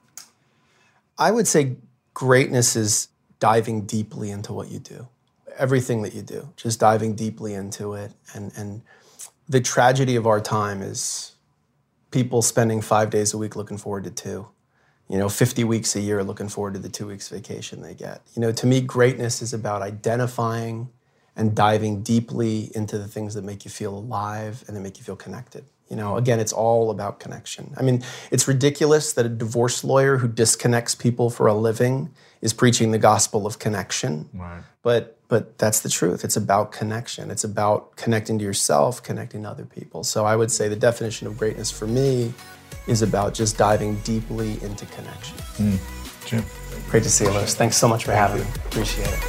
I would say greatness is diving deeply into what you do. Everything that you do, just diving deeply into it. And the tragedy of our time is people spending 5 days a week looking forward to 2. 50 weeks a year looking forward to the 2 weeks vacation they get. To me, greatness is about identifying and diving deeply into the things that make you feel alive and that make you feel connected. Again, it's all about connection. I mean, it's ridiculous that a divorce lawyer who disconnects people for a living is preaching the gospel of connection. Right. But that's the truth. It's about connection. It's about connecting to yourself, connecting to other people. So I would say the definition of greatness for me is about just diving deeply into connection. Jim. Great to see you, Lewis. Thanks so much for having me. Appreciate it.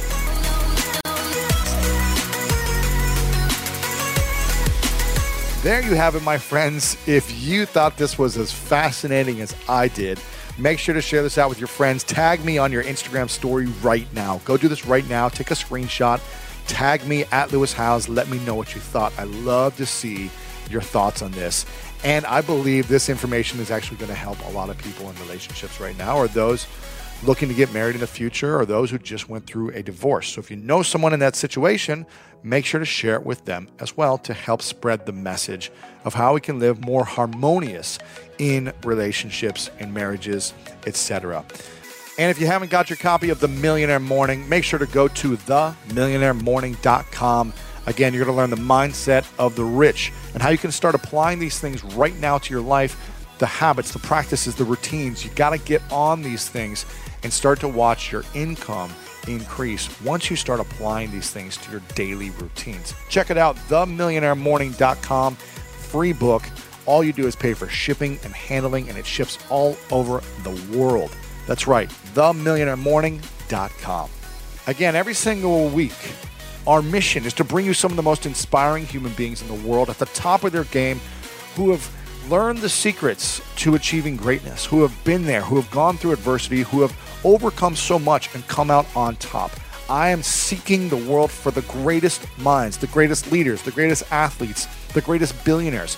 There you have it, my friends. If you thought this was as fascinating as I did, make sure to share this out with your friends. Tag me on your Instagram story right now. Go do this right now. Take a screenshot. Tag me at Lewis Howes. Let me know what you thought. I love to see your thoughts on this. And I believe this information is actually going to help a lot of people in relationships right now, or those looking to get married in the future, or those who just went through a divorce. So if you know someone in that situation, make sure to share it with them as well to help spread the message of how we can live more harmonious in relationships, in marriages, etc. And if you haven't got your copy of The Millionaire Morning, make sure to go to themillionairemorning.com. Again, you're going to learn the mindset of the rich and how you can start applying these things right now to your life, the habits, the practices, the routines. You got to get on these things and start to watch your income increase once you start applying these things to your daily routines. Check it out, themillionairemorning.com, free book. All you do is pay for shipping and handling, and it ships all over the world. That's right, themillionairemorning.com. Again, every single week, our mission is to bring you some of the most inspiring human beings in the world at the top of their game who have learned the secrets to achieving greatness, who have been there, who have gone through adversity, who have overcome so much and come out on top. I am seeking the world for the greatest minds, the greatest leaders, the greatest athletes, the greatest billionaires.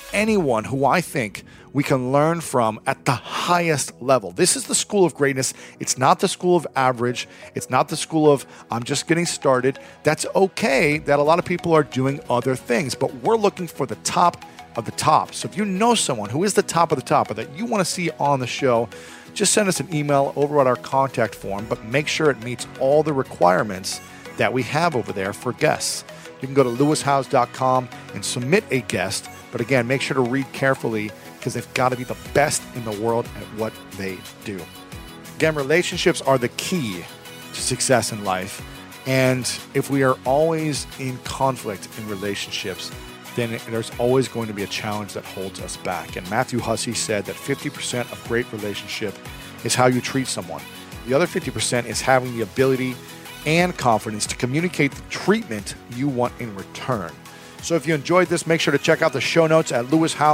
anyone who I think we can learn from at the highest level. This is the school of greatness. It's not the school of average. It's not the school of I'm just getting started. That's okay that a lot of people are doing other things, but we're looking for the top of the top. So if you know someone who is the top of the top or that you want to see on the show, just send us an email over at our contact form, but make sure it meets all the requirements that we have over there for guests. You can go to lewishowes.com and submit a guest, but again, make sure to read carefully because they've got to be the best in the world at what they do. Again, relationships are the key to success in life, and if we are always in conflict in relationships, then there's always going to be a challenge that holds us back. And Matthew Hussey said that 50% of great relationship is how you treat someone. The other 50% is having the ability and confidence to communicate the treatment you want in return. So if you enjoyed this, make sure to check out the show notes at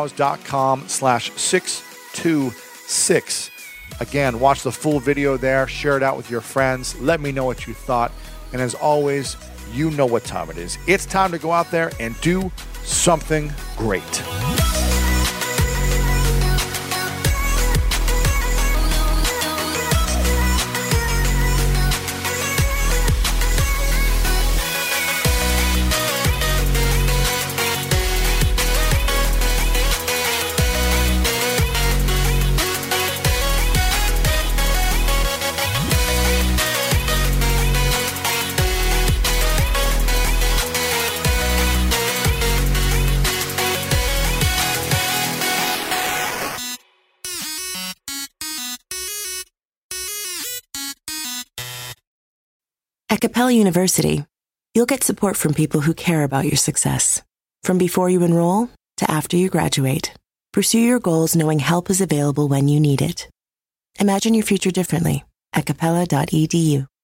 lewishowes.com/626. Again, watch the full video there, share it out with your friends, let me know what you thought. And as always, you know what time it is. It's time to go out there and do something great. At Capella University, you'll get support from people who care about your success. From before you enroll to after you graduate, pursue your goals knowing help is available when you need it. Imagine your future differently at capella.edu.